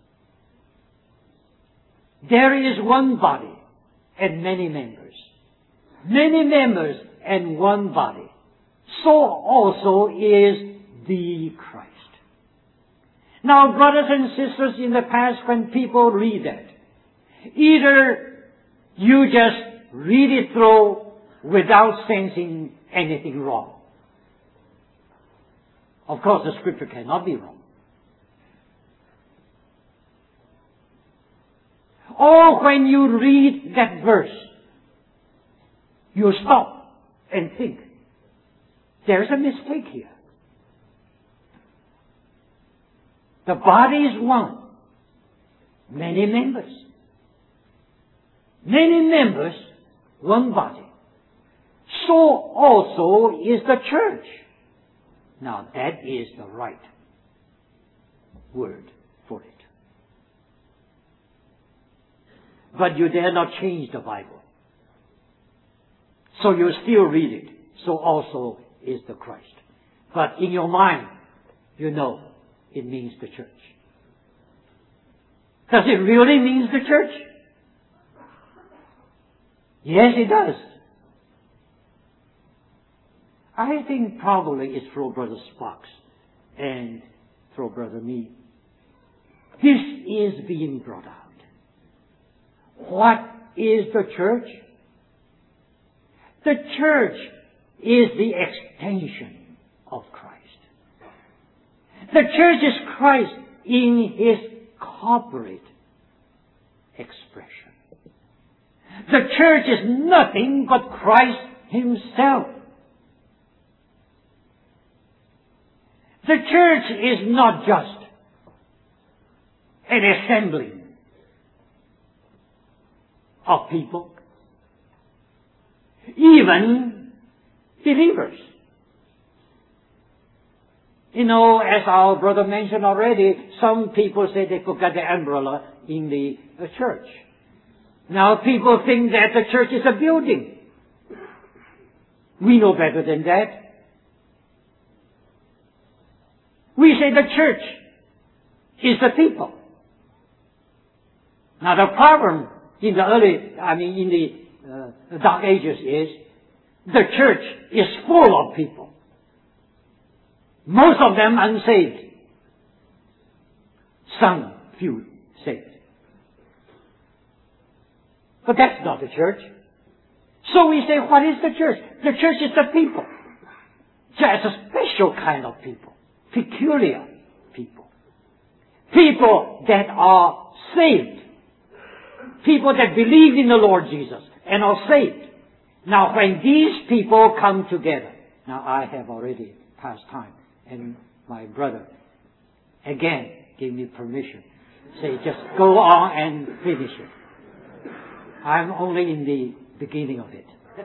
There is one body and many members. Many members and one body. So also is the Christ. Now, brothers and sisters, in the past when people read that, either you just read it through without sensing anything wrong. Of course, the Scripture cannot be wrong. Or when you read that verse, you stop and think, there's a mistake here. The body is one. Many members. Many members, one body. So also is the church. Now that is the right word for it. But you dare not change the Bible. So you still read it. So also is the Christ. But in your mind, you know it means the church. Does it really mean the church? Yes, it does. I think probably it's through Brother Sparks and through Brother Me. This is being brought out. What is the church? The church is the extension of Christ. The church is Christ in His corporate expression. The church is nothing but Christ Himself. The church is not just an assembling of people, even believers. You know, as our brother mentioned already, some people say they forgot the umbrella in the uh, church. Now people think that the church is a building. We know better than that. We say the church is the people. Now the problem in the early, I mean in the, uh, the Dark Ages is the church is full of people. Most of them unsaved. Some few saved. But that's not the church. So we say, what is the church? The church is the people. Just a special kind of people. Peculiar people. People that are saved. People that believe in the Lord Jesus and are saved. Now when these people come together, now I have already passed time, and my brother again gave me permission. Say, just go on and finish it. I'm only in the beginning of it.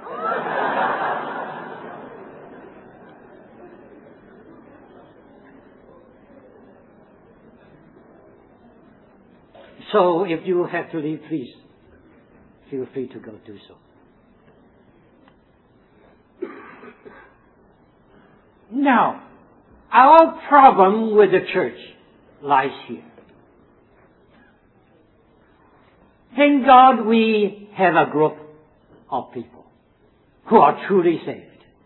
So if you have to leave, please feel free to go do so. Now, our problem with the church lies here. Thank God we have a group of people who are truly saved.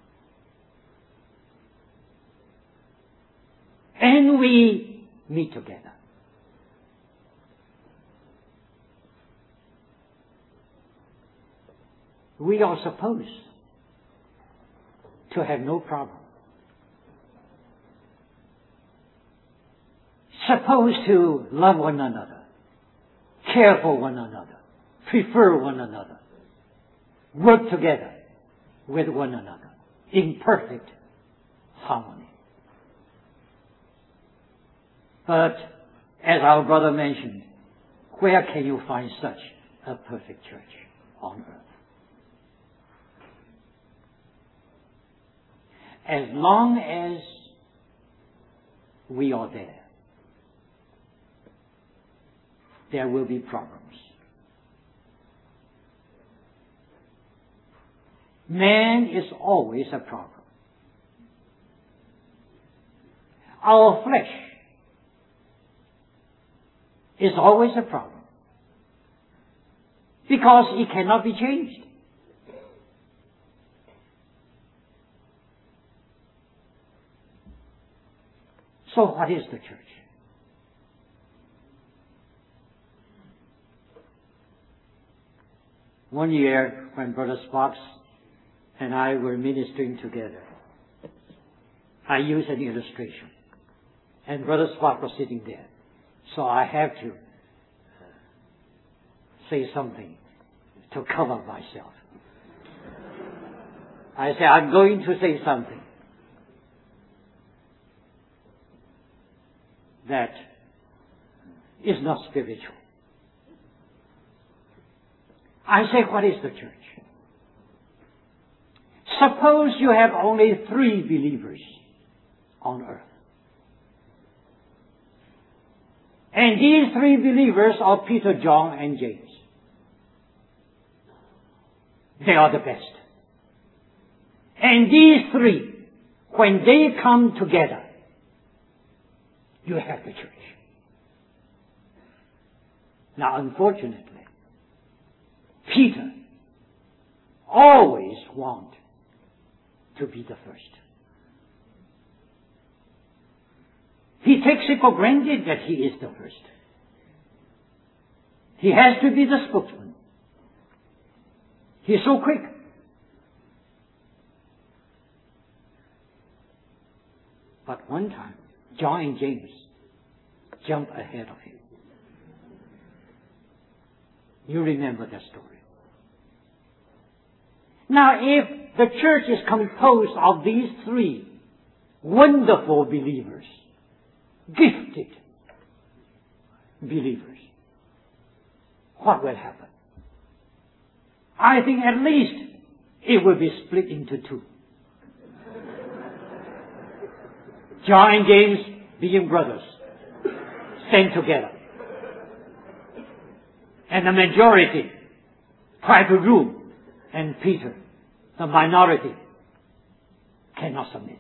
And we meet together. We are supposed to have no problem. Supposed to love one another, care for one another, prefer one another, work together with one another in perfect harmony. But as our brother mentioned, where can you find such a perfect church on earth? As long as we are there, there will be problems. Man is always a problem. Our flesh is always a problem because it cannot be changed. So what is the church? One year, when Brother Sparks and I were ministering together, I used an illustration. And Brother Sparks was sitting there. So I have to say something to cover myself. I say, I'm going to say something that is not spiritual. I say, what is the church? Suppose you have only three believers on earth. And these three believers are Peter, John, and James. They are the best. And these three, when they come together, you have the church. Now, unfortunately, Peter always wants to be the first. He takes it for granted that he is the first. He has to be the spokesman. He's so quick. But one time, John and James jumped ahead of him. You remember that story. Now, if the church is composed of these three wonderful believers, gifted believers, what will happen? I think at least it will be split into two. John and James being brothers, stand together. And the majority try to rule, and Peter, the minority, cannot submit.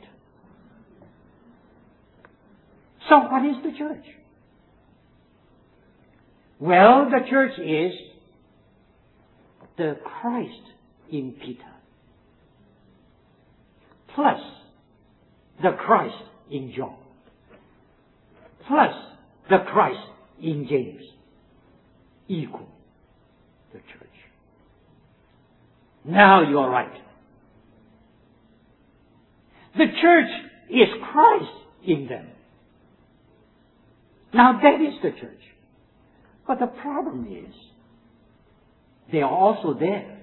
So what is the church? Well, the church is the Christ in Peter, plus the Christ in John, plus the Christ in James, equal the church. Now you are right. The church is Christ in them. Now that is the church. But the problem is, they are also there.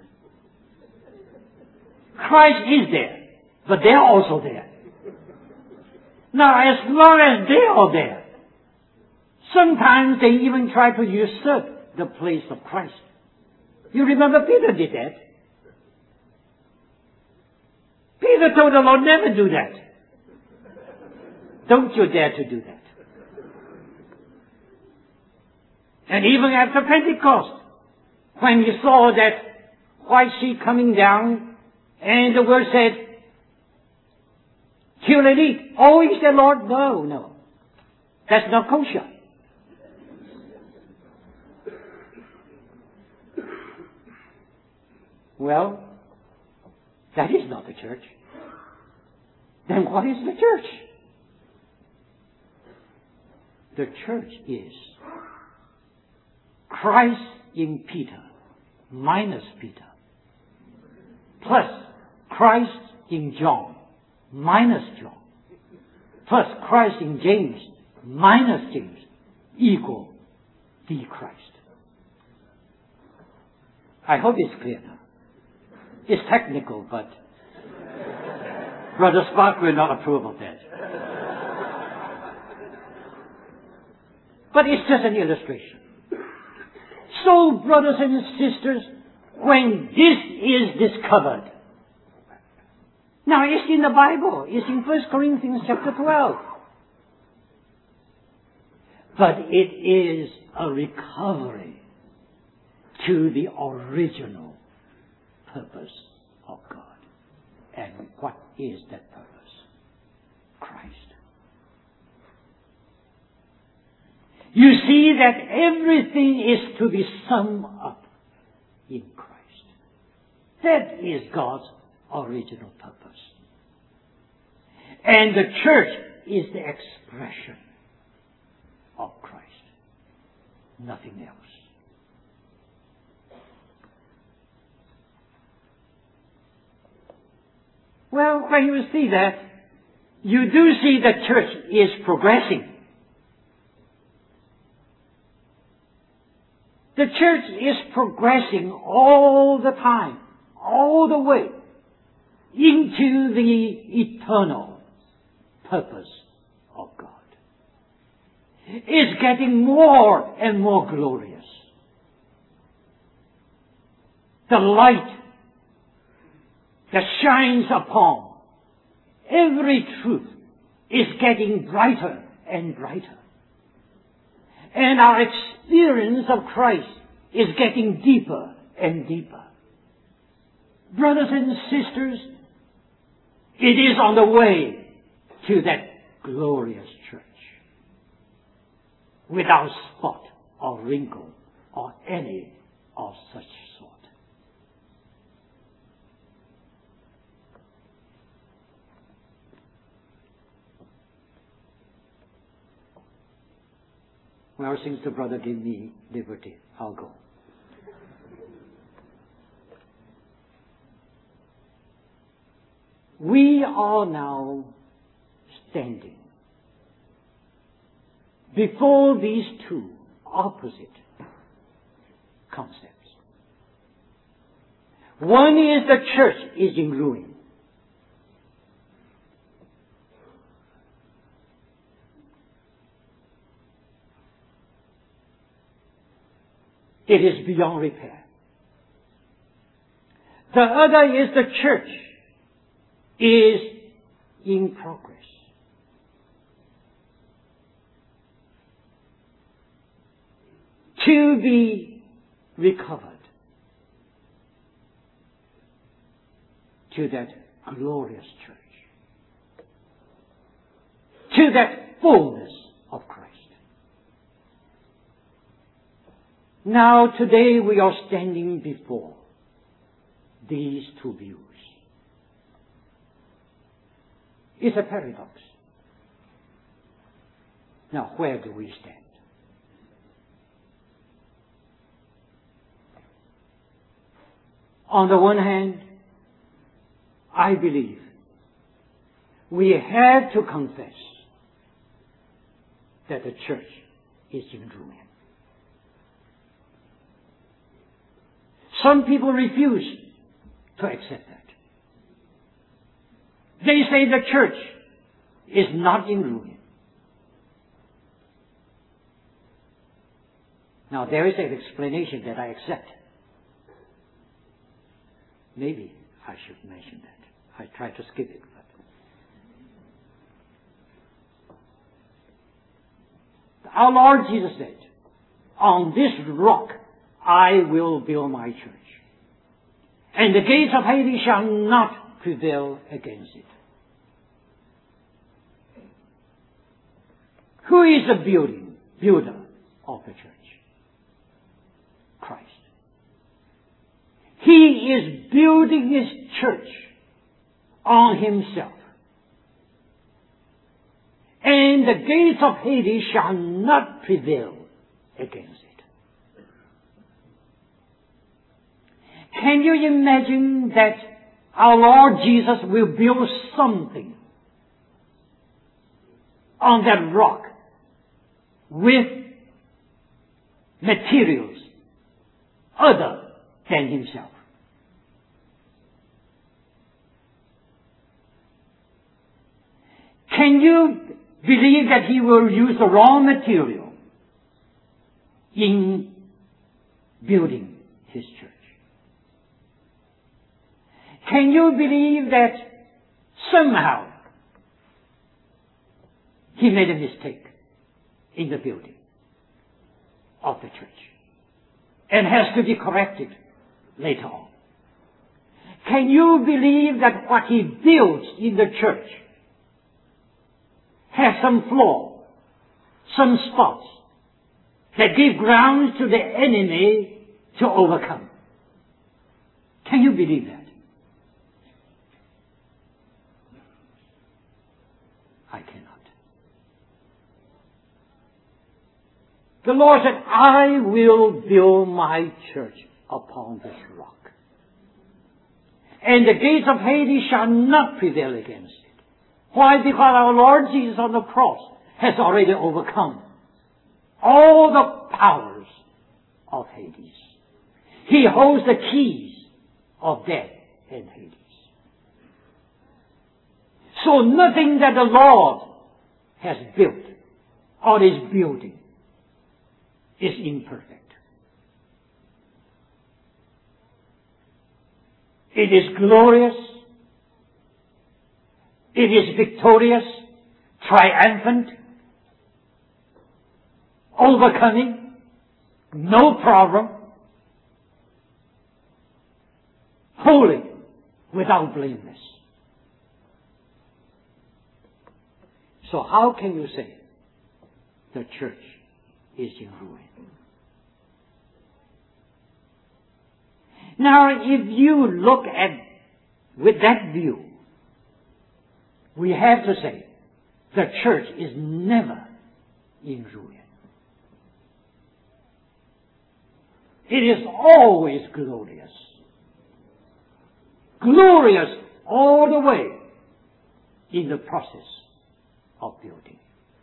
Christ is there, but they are also there. Now, as long as they are there, sometimes they even try to usurp the place of Christ. You remember Peter did that. Peter told the Lord, never do that. Don't you dare to do that. And even after Pentecost, when he saw that white sheet coming down, and the word said, kill and eat. Oh, he said, Lord, no, no. That's not kosher. Well, that is not the church. Then what is the church? The church is Christ in Peter, minus Peter, plus Christ in John, minus John, plus Christ in James, minus James, equal the Christ. I hope it's clear now. It's technical, but Brother Spark will not approve of that. But it's just an illustration. So, brothers and sisters, when this is discovered, now it's in the Bible, it's in First Corinthians chapter twelve. But it is a recovery to the original purpose of God. And what is that purpose? Christ. You see that everything is to be summed up in Christ. That is God's original purpose. And the church is the expression of Christ. Nothing else. when you see that, you do see the church is progressing. The church is progressing all the time, all the way into the eternal purpose of God. It's getting more and more glorious. The light that shines upon every truth is getting brighter and brighter. And our experience of Christ is getting deeper and deeper. Brothers and sisters, it is on the way to that glorious church, without spot or wrinkle or any of such sort. Well, since the brother gave me liberty, I'll go. We are now standing before these two opposite concepts. One is the church is in ruin. It is beyond repair. The other is the church is in progress. To be recovered to that glorious church, to that fullness of Christ. Now today we are standing before these two views. It's a paradox. Now where do we stand? On the one hand, I believe we have to confess that the church is in ruin. Some people refuse to accept that. They say the church is not in ruin. Now there is an explanation that I accept. Maybe I should mention that. I tried to skip it, but our Lord Jesus said, "On this rock I will build my church, and the gates of Hades shall not prevail against it." Who is the building, builder of the church? Christ. He is building His church on Himself. And the gates of Hades shall not prevail against it. Can you imagine that our Lord Jesus will build something on that rock with materials other than Himself? Can you believe that He will use the raw material in building His church? Can you believe that somehow He made a mistake in the building of the church and has to be corrected later on? Can you believe that what He builds in the church has some flaw, some spots that give grounds to the enemy to overcome? Can you believe that? I cannot. The Lord said, "I will build my church upon this rock." And the gates of Hades shall not prevail against it. Why? Because our Lord Jesus on the cross has already overcome all the powers of Hades. He holds the keys of death and Hades. So nothing that the Lord has built or is building is imperfect. It is glorious. It is victorious, triumphant, overcoming, no problem, holy, without blameless. So how can you say the church is in ruin? Now, if you look at with that view, we have to say the church is never in ruin. It is always glorious. Glorious all the way in the process of building.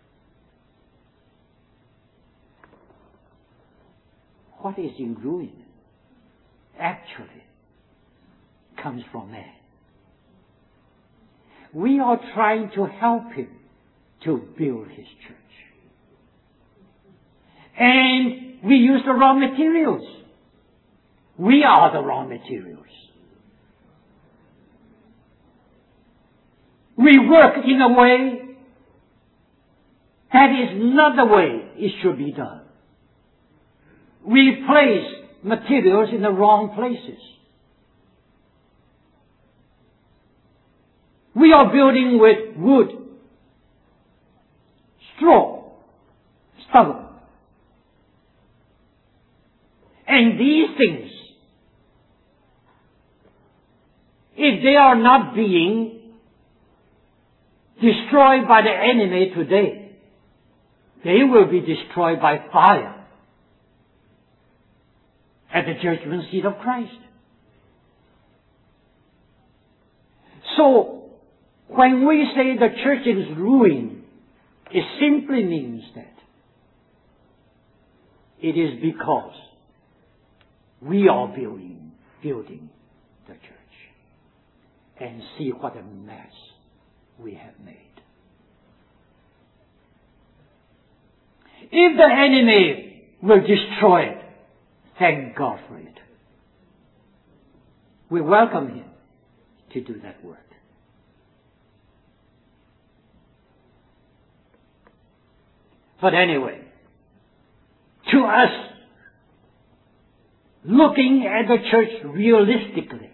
What is in ruin actually comes from man. We are trying to help him to build his church. And we use the wrong materials. We are the wrong materials. We work in a way that is not the way it should be done. We place materials in the wrong places. We are building with wood, straw, stubble. And these things, if they are not being destroyed by the enemy today, they will be destroyed by fire at the judgment seat of Christ. So, when we say the church is ruined, it simply means that it is because we are building, building the church. And see what a mess we have made. If the enemy will destroy it, thank God for it. We welcome him to do that work. But anyway, to us, looking at the church realistically,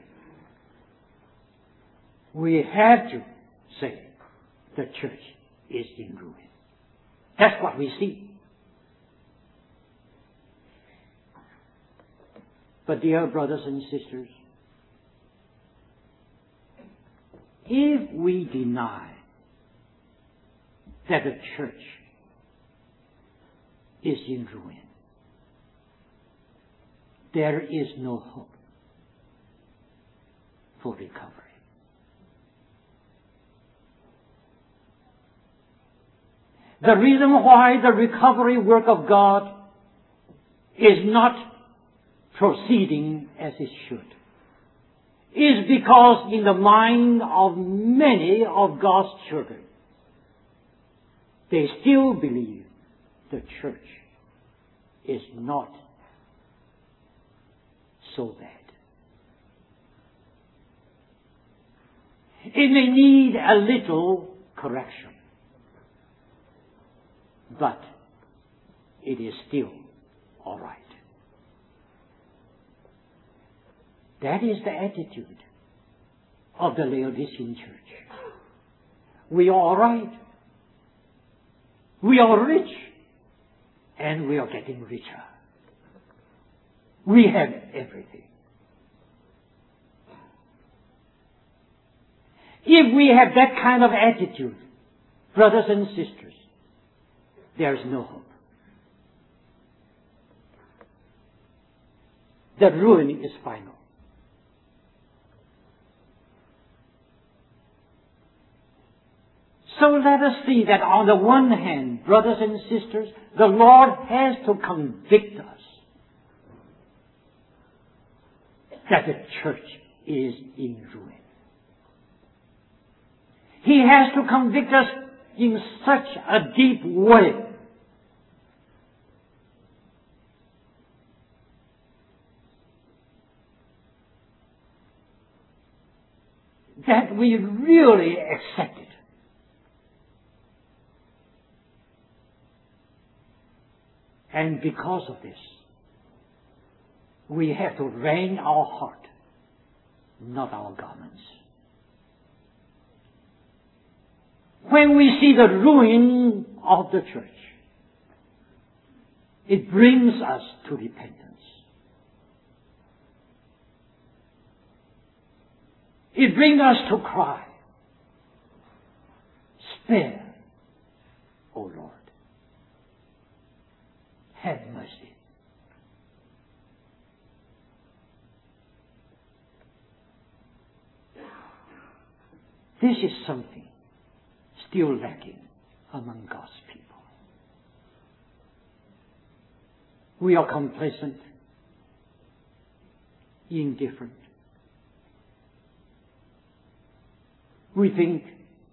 we have to say the church is in ruin. That's what we see. But dear brothers and sisters, if we deny that the church is in ruin, there is no hope for recovery. The reason why the recovery work of God is not proceeding as it should is because in the mind of many of God's children, they still believe the church is not so bad. It may need a little correction, but it is still all right. That is the attitude of the Laodicean church. We are all right. We are rich. And we are getting richer. We have everything. If we have that kind of attitude, brothers and sisters, there is no hope. The ruin is final. So let us see that on the one hand, brothers and sisters, the Lord has to convict us that the church is in ruin. He has to convict us in such a deep way that we really accept it. And because of this, we have to rend our heart, not our garments. When we see the ruin of the church, it brings us to repentance. It brings us to cry, spare, O Lord. Have mercy. This is something still lacking among God's people. We are complacent, indifferent. We think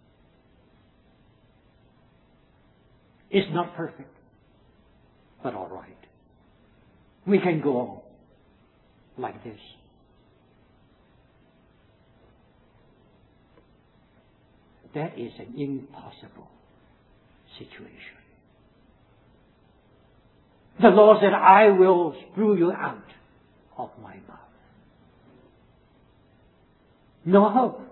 it's not perfect, but all right. We can go on like this. That is an impossible situation. The Lord said, I will spew you out of my mouth. No hope.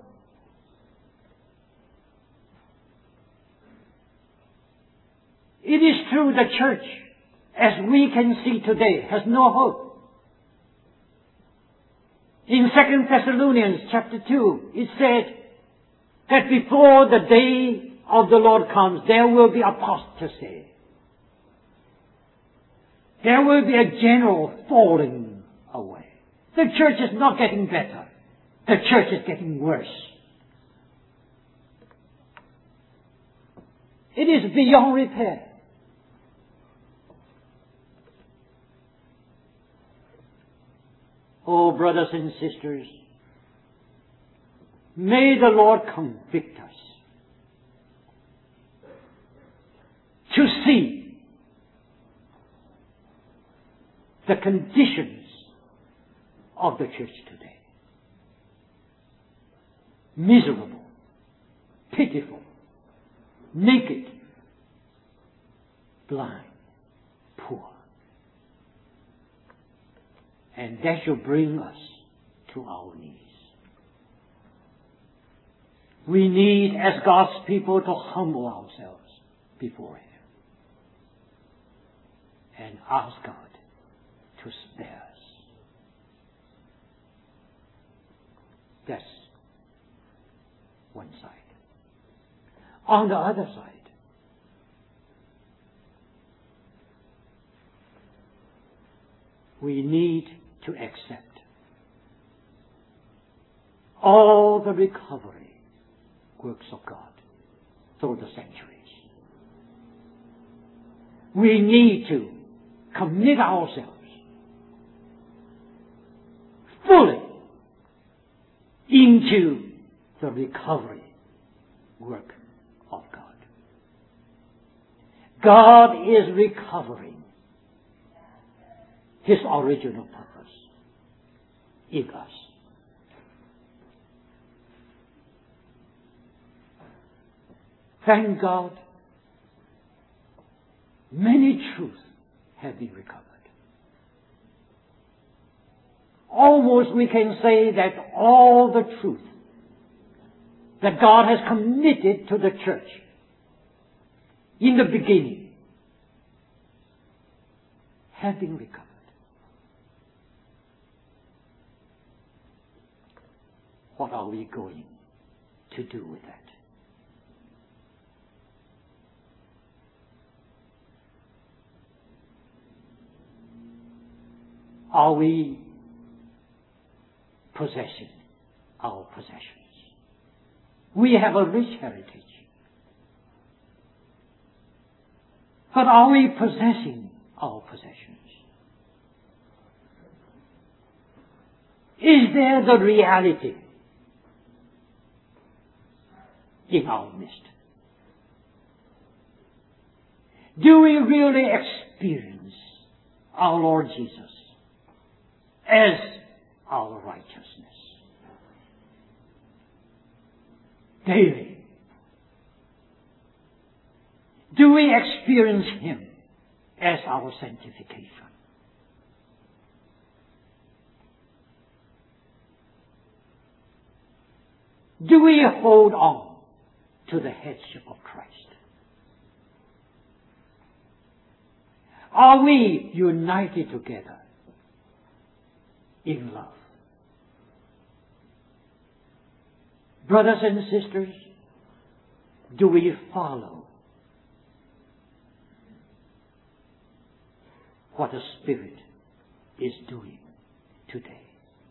It is true the church, as we can see today, has no hope. In Second Thessalonians chapter two, it said that before the day of the Lord comes, there will be apostasy. There will be a general falling away. The church is not getting better. The church is getting worse. It is beyond repair. Oh, brothers and sisters, may the Lord convict us to see the conditions of the church today. Miserable, pitiful, naked, blind, poor. And that should bring us to our knees. We need, as God's people, to humble ourselves before Him and ask God to spare us. That's one side. On the other side, we need to accept all the recovery works of God through the centuries. We need to commit ourselves fully into the recovery work of God. God is recovering His original purpose in us. Thank God, many truths have been recovered. Almost we can say that all the truth that God has committed to the church in the beginning have been recovered. What are we going to do with that? Are we possessing our possessions? We have a rich heritage. But are we possessing our possessions? Is there the reality in our midst? Do we really experience our Lord Jesus as our righteousness? Daily. Do we experience Him as our sanctification? Do we hold on to the headship of Christ? Are we united together in love? Brothers and sisters, do we follow what the Spirit is doing today?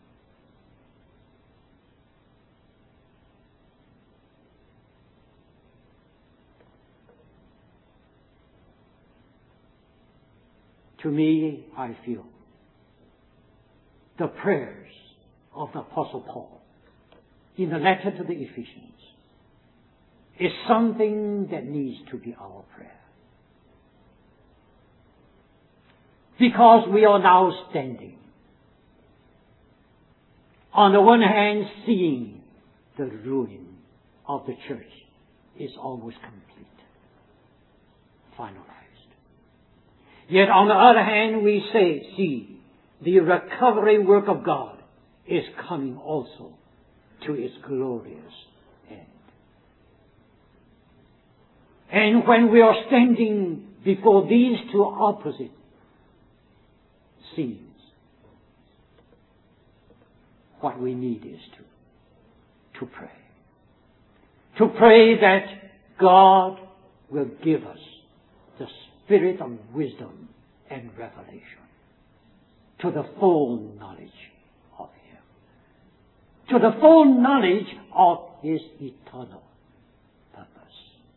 To me, I feel the prayers of the Apostle Paul in the letter to the Ephesians is something that needs to be our prayer. Because we are now standing, on the one hand, seeing the ruin of the church is almost complete, finalized. Yet on the other hand, we say, see, the recovery work of God is coming also to its glorious end. And when we are standing before these two opposite scenes, what we need is to, to pray. To pray that God will give us the spirit of wisdom and revelation to the full knowledge of Him, to the full knowledge of His eternal purpose.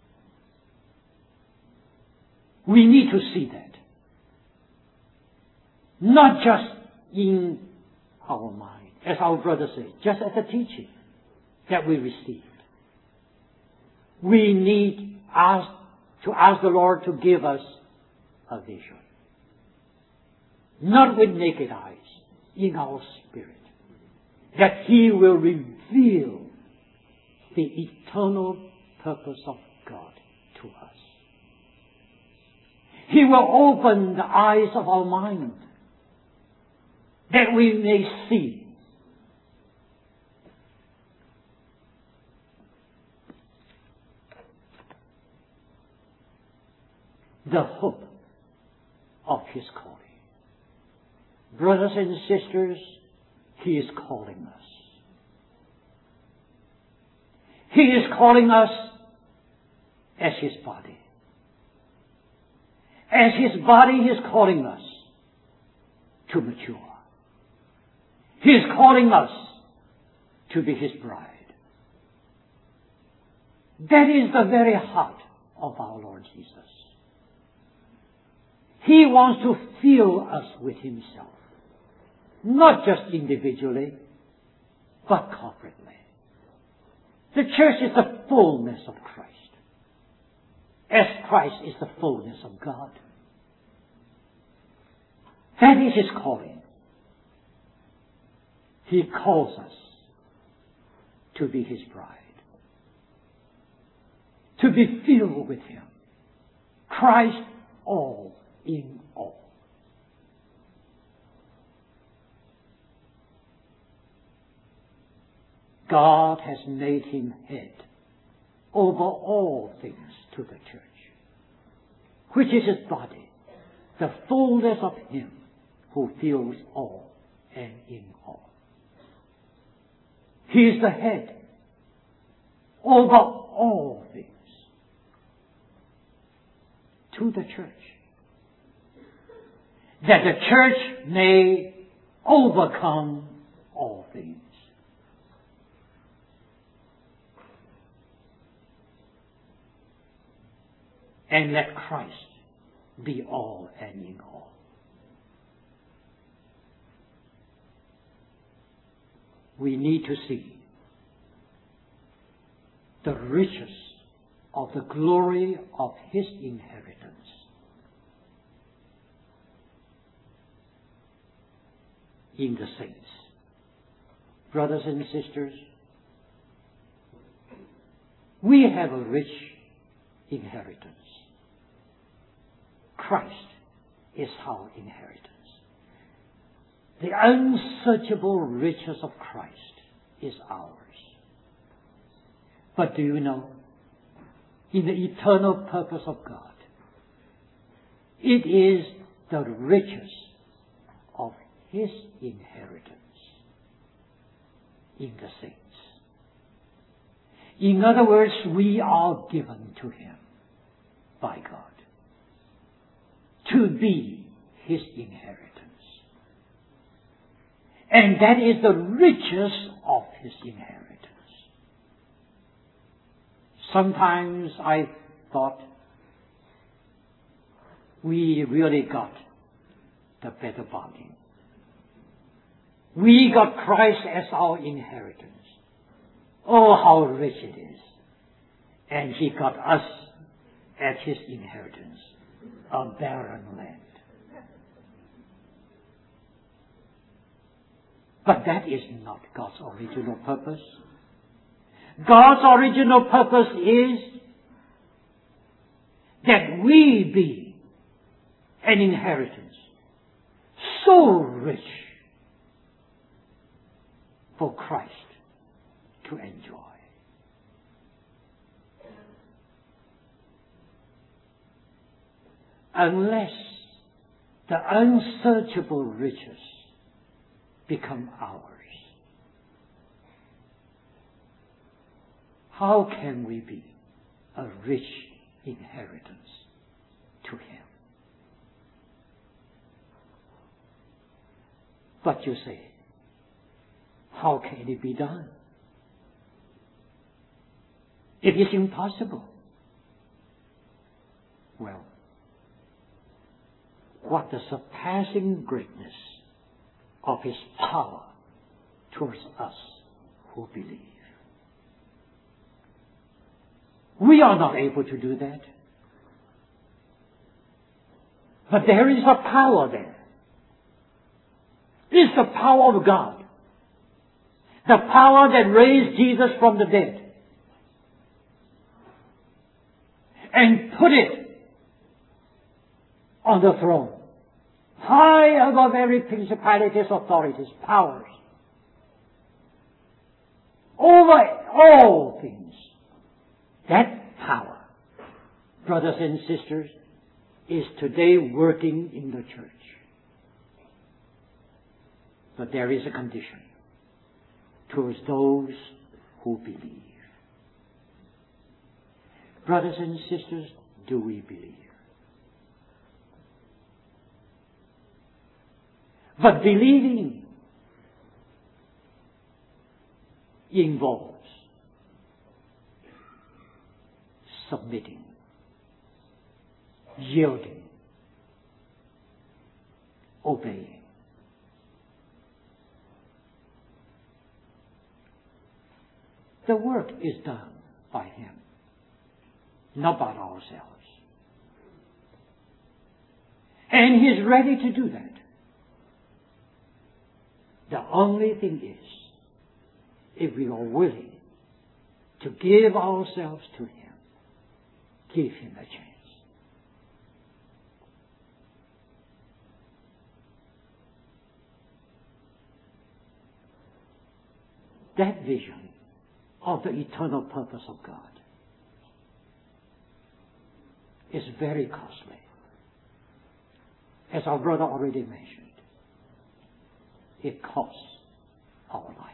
We need to see that, not just in our mind, as our brother said, just as a teaching that we received. We need ask, to ask the Lord to give us a vision. Not with naked eyes, in our spirit. That He will reveal the eternal purpose of God to us. He will open the eyes of our mind that we may see the hope of His calling. Brothers and sisters, He is calling us. He is calling us as His body. As His body, He is calling us to mature. He is calling us to be His bride. That is the very heart of our Lord Jesus. He wants to fill us with Himself. Not just individually, but corporately. The church is the fullness of Christ, as Christ is the fullness of God. That is His calling. He calls us to be His bride, to be filled with Him. Christ all in all. God has made Him head over all things to the church, which is His body, the fullness of Him who fills all and in all. He is the head over all things to the church, that the church may overcome all things. And let Christ be all and in all. We need to see the riches of the glory of His inheritance. In the saints. Brothers and sisters, we have a rich inheritance. Christ is our inheritance. The unsearchable riches of Christ is ours. But do you know, in the eternal purpose of God, it is the riches of His inheritance in the saints. In other words, we are given to Him by God to be His inheritance. And that is the riches of His inheritance. Sometimes I thought we really got the better bargain. We got Christ as our inheritance. Oh, how rich it is. And He got us as His inheritance, a barren land. But that is not God's original purpose. God's original purpose is that we be an inheritance so rich for Christ to enjoy. Unless the unsearchable riches become ours, how can we be a rich inheritance to Him? But you say, how can it be done? It is impossible. Well, what the surpassing greatness of His power towards us who believe. We are not able to do that. But there is a power there. It's the power of God. The power that raised Jesus from the dead and put it on the throne, high above every principalities, authorities, powers, over all things. That power, brothers and sisters, is today working in the church. But there is a condition towards those who believe. Brothers and sisters, do we believe? But believing involves submitting, yielding, obeying. The work is done by Him, not by ourselves. And He is ready to do that. The only thing is, if we are willing to give ourselves to Him, give Him a chance. That vision of the eternal purpose of God is very costly. As our brother already mentioned, it costs our life.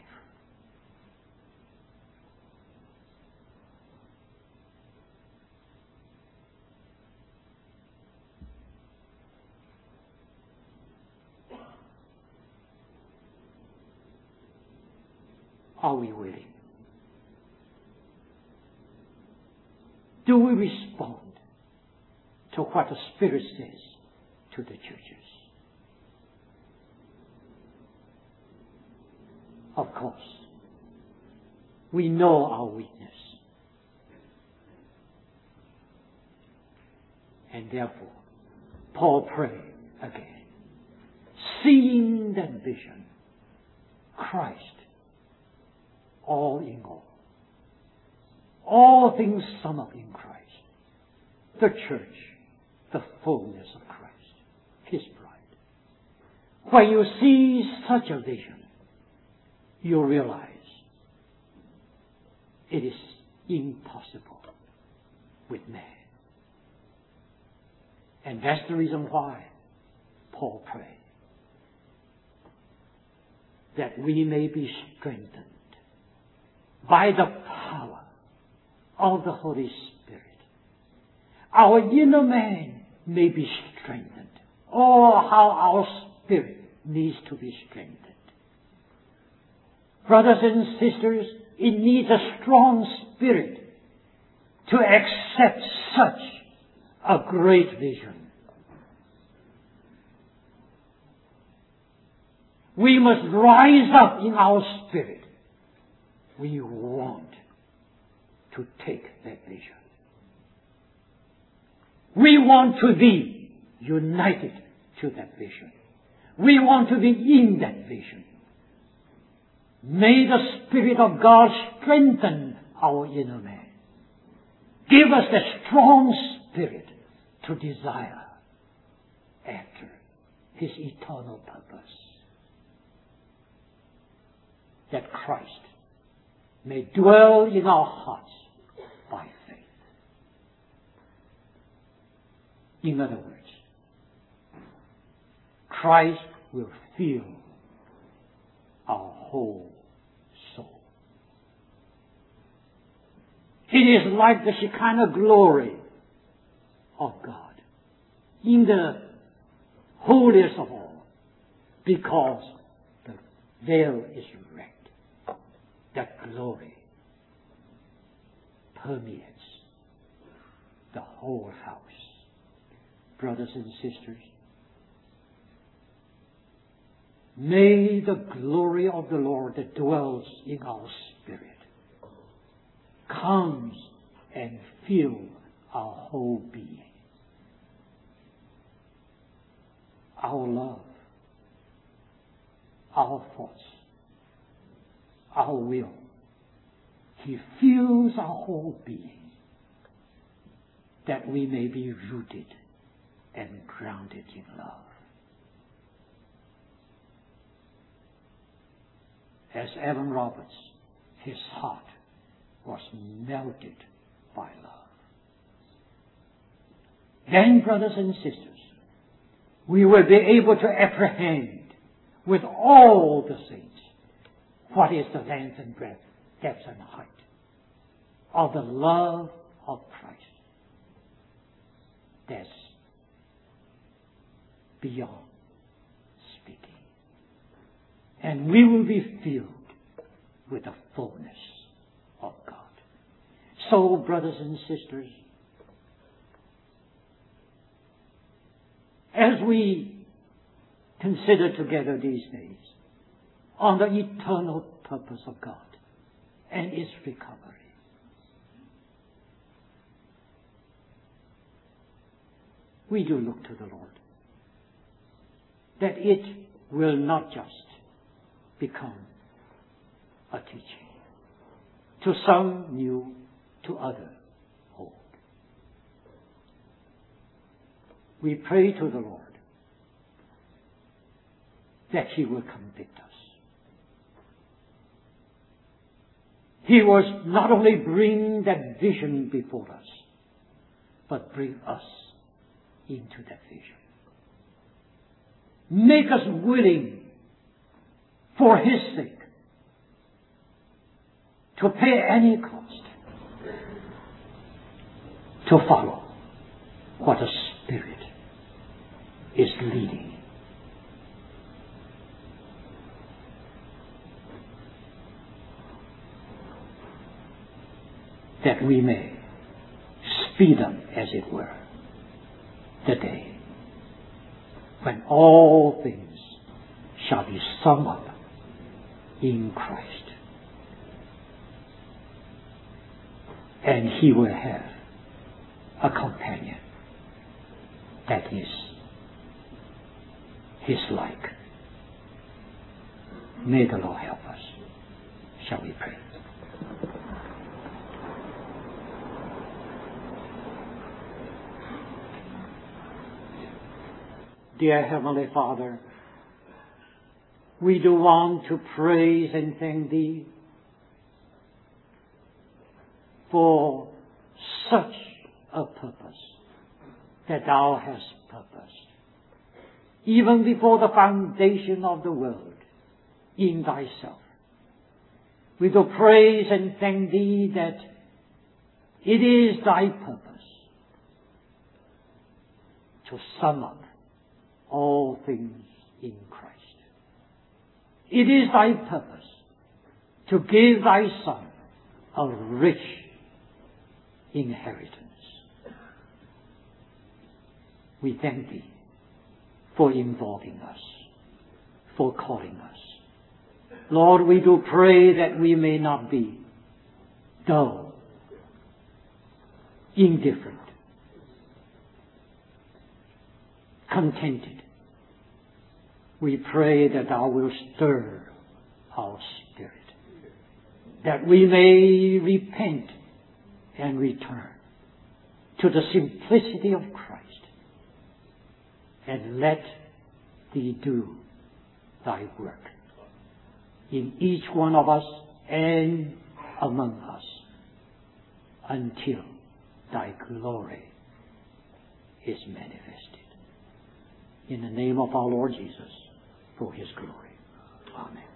Are we willing? Do we respond to to what the Spirit says to the churches. Of course, we know our weakness. And therefore, Paul prayed again, seeing that vision, Christ, all in all, all things sum up in Christ, the church, the fullness of Christ, His bride. When you see such a vision, you realize it is impossible with man. And that's the reason why Paul prayed, that we may be strengthened by the power of the Holy Spirit. Our inner man may be strengthened. Oh, how our spirit needs to be strengthened. Brothers and sisters, it needs a strong spirit to accept such a great vision. We must rise up in our spirit. We want to take that vision. We want to be united to that vision. We want to be in that vision. May the Spirit of God strengthen our inner man. Give us the strong spirit to desire after His eternal purpose, that Christ may dwell in our hearts by faith. In other words, Christ will fill our whole soul. It is like the Shekinah glory of God in the holiest of all, because the veil is rent. That glory permeates the whole house. Brothers and sisters, may the glory of the Lord that dwells in our spirit comes and fill our whole being. Our love, our thoughts, our will. He fills our whole being, that we may be rooted and grounded in love. As Evan Roberts, his heart was melted by love. Then, brothers and sisters, we will be able to apprehend with all the saints what is the length and breadth, depth and height of the love of Christ. That's beyond speaking. And we will be filled with the fullness of God. So, brothers and sisters, as we consider together these days on the eternal purpose of God and its recovery, we do look to the Lord, that it will not just become a teaching. To some new, to other old. We pray to the Lord that He will convict us. He will not only bring that vision before us, but bring us into that vision. Make us willing, for His sake, to pay any cost, to follow what the Spirit is leading. That we may speed up, as it were, the day when all things shall be summed up in Christ. And he will have a companion that is his like. May the Lord help us. Shall we pray? Dear Heavenly Father, we do want to praise and thank Thee for such a purpose that Thou hast purposed, even before the foundation of the world, in Thyself. We do praise and thank Thee that it is Thy purpose to sum up all things in Christ. It is Thy purpose to give Thy Son a rich inheritance. We thank Thee for involving us, for calling us. Lord, we do pray that we may not be dull, indifferent, contented. We pray that Thou wilt stir our spirit, that we may repent and return to the simplicity of Christ, and let Thee do Thy work in each one of us and among us until Thy glory is manifested. In the name of our Lord Jesus, for His glory. Amen.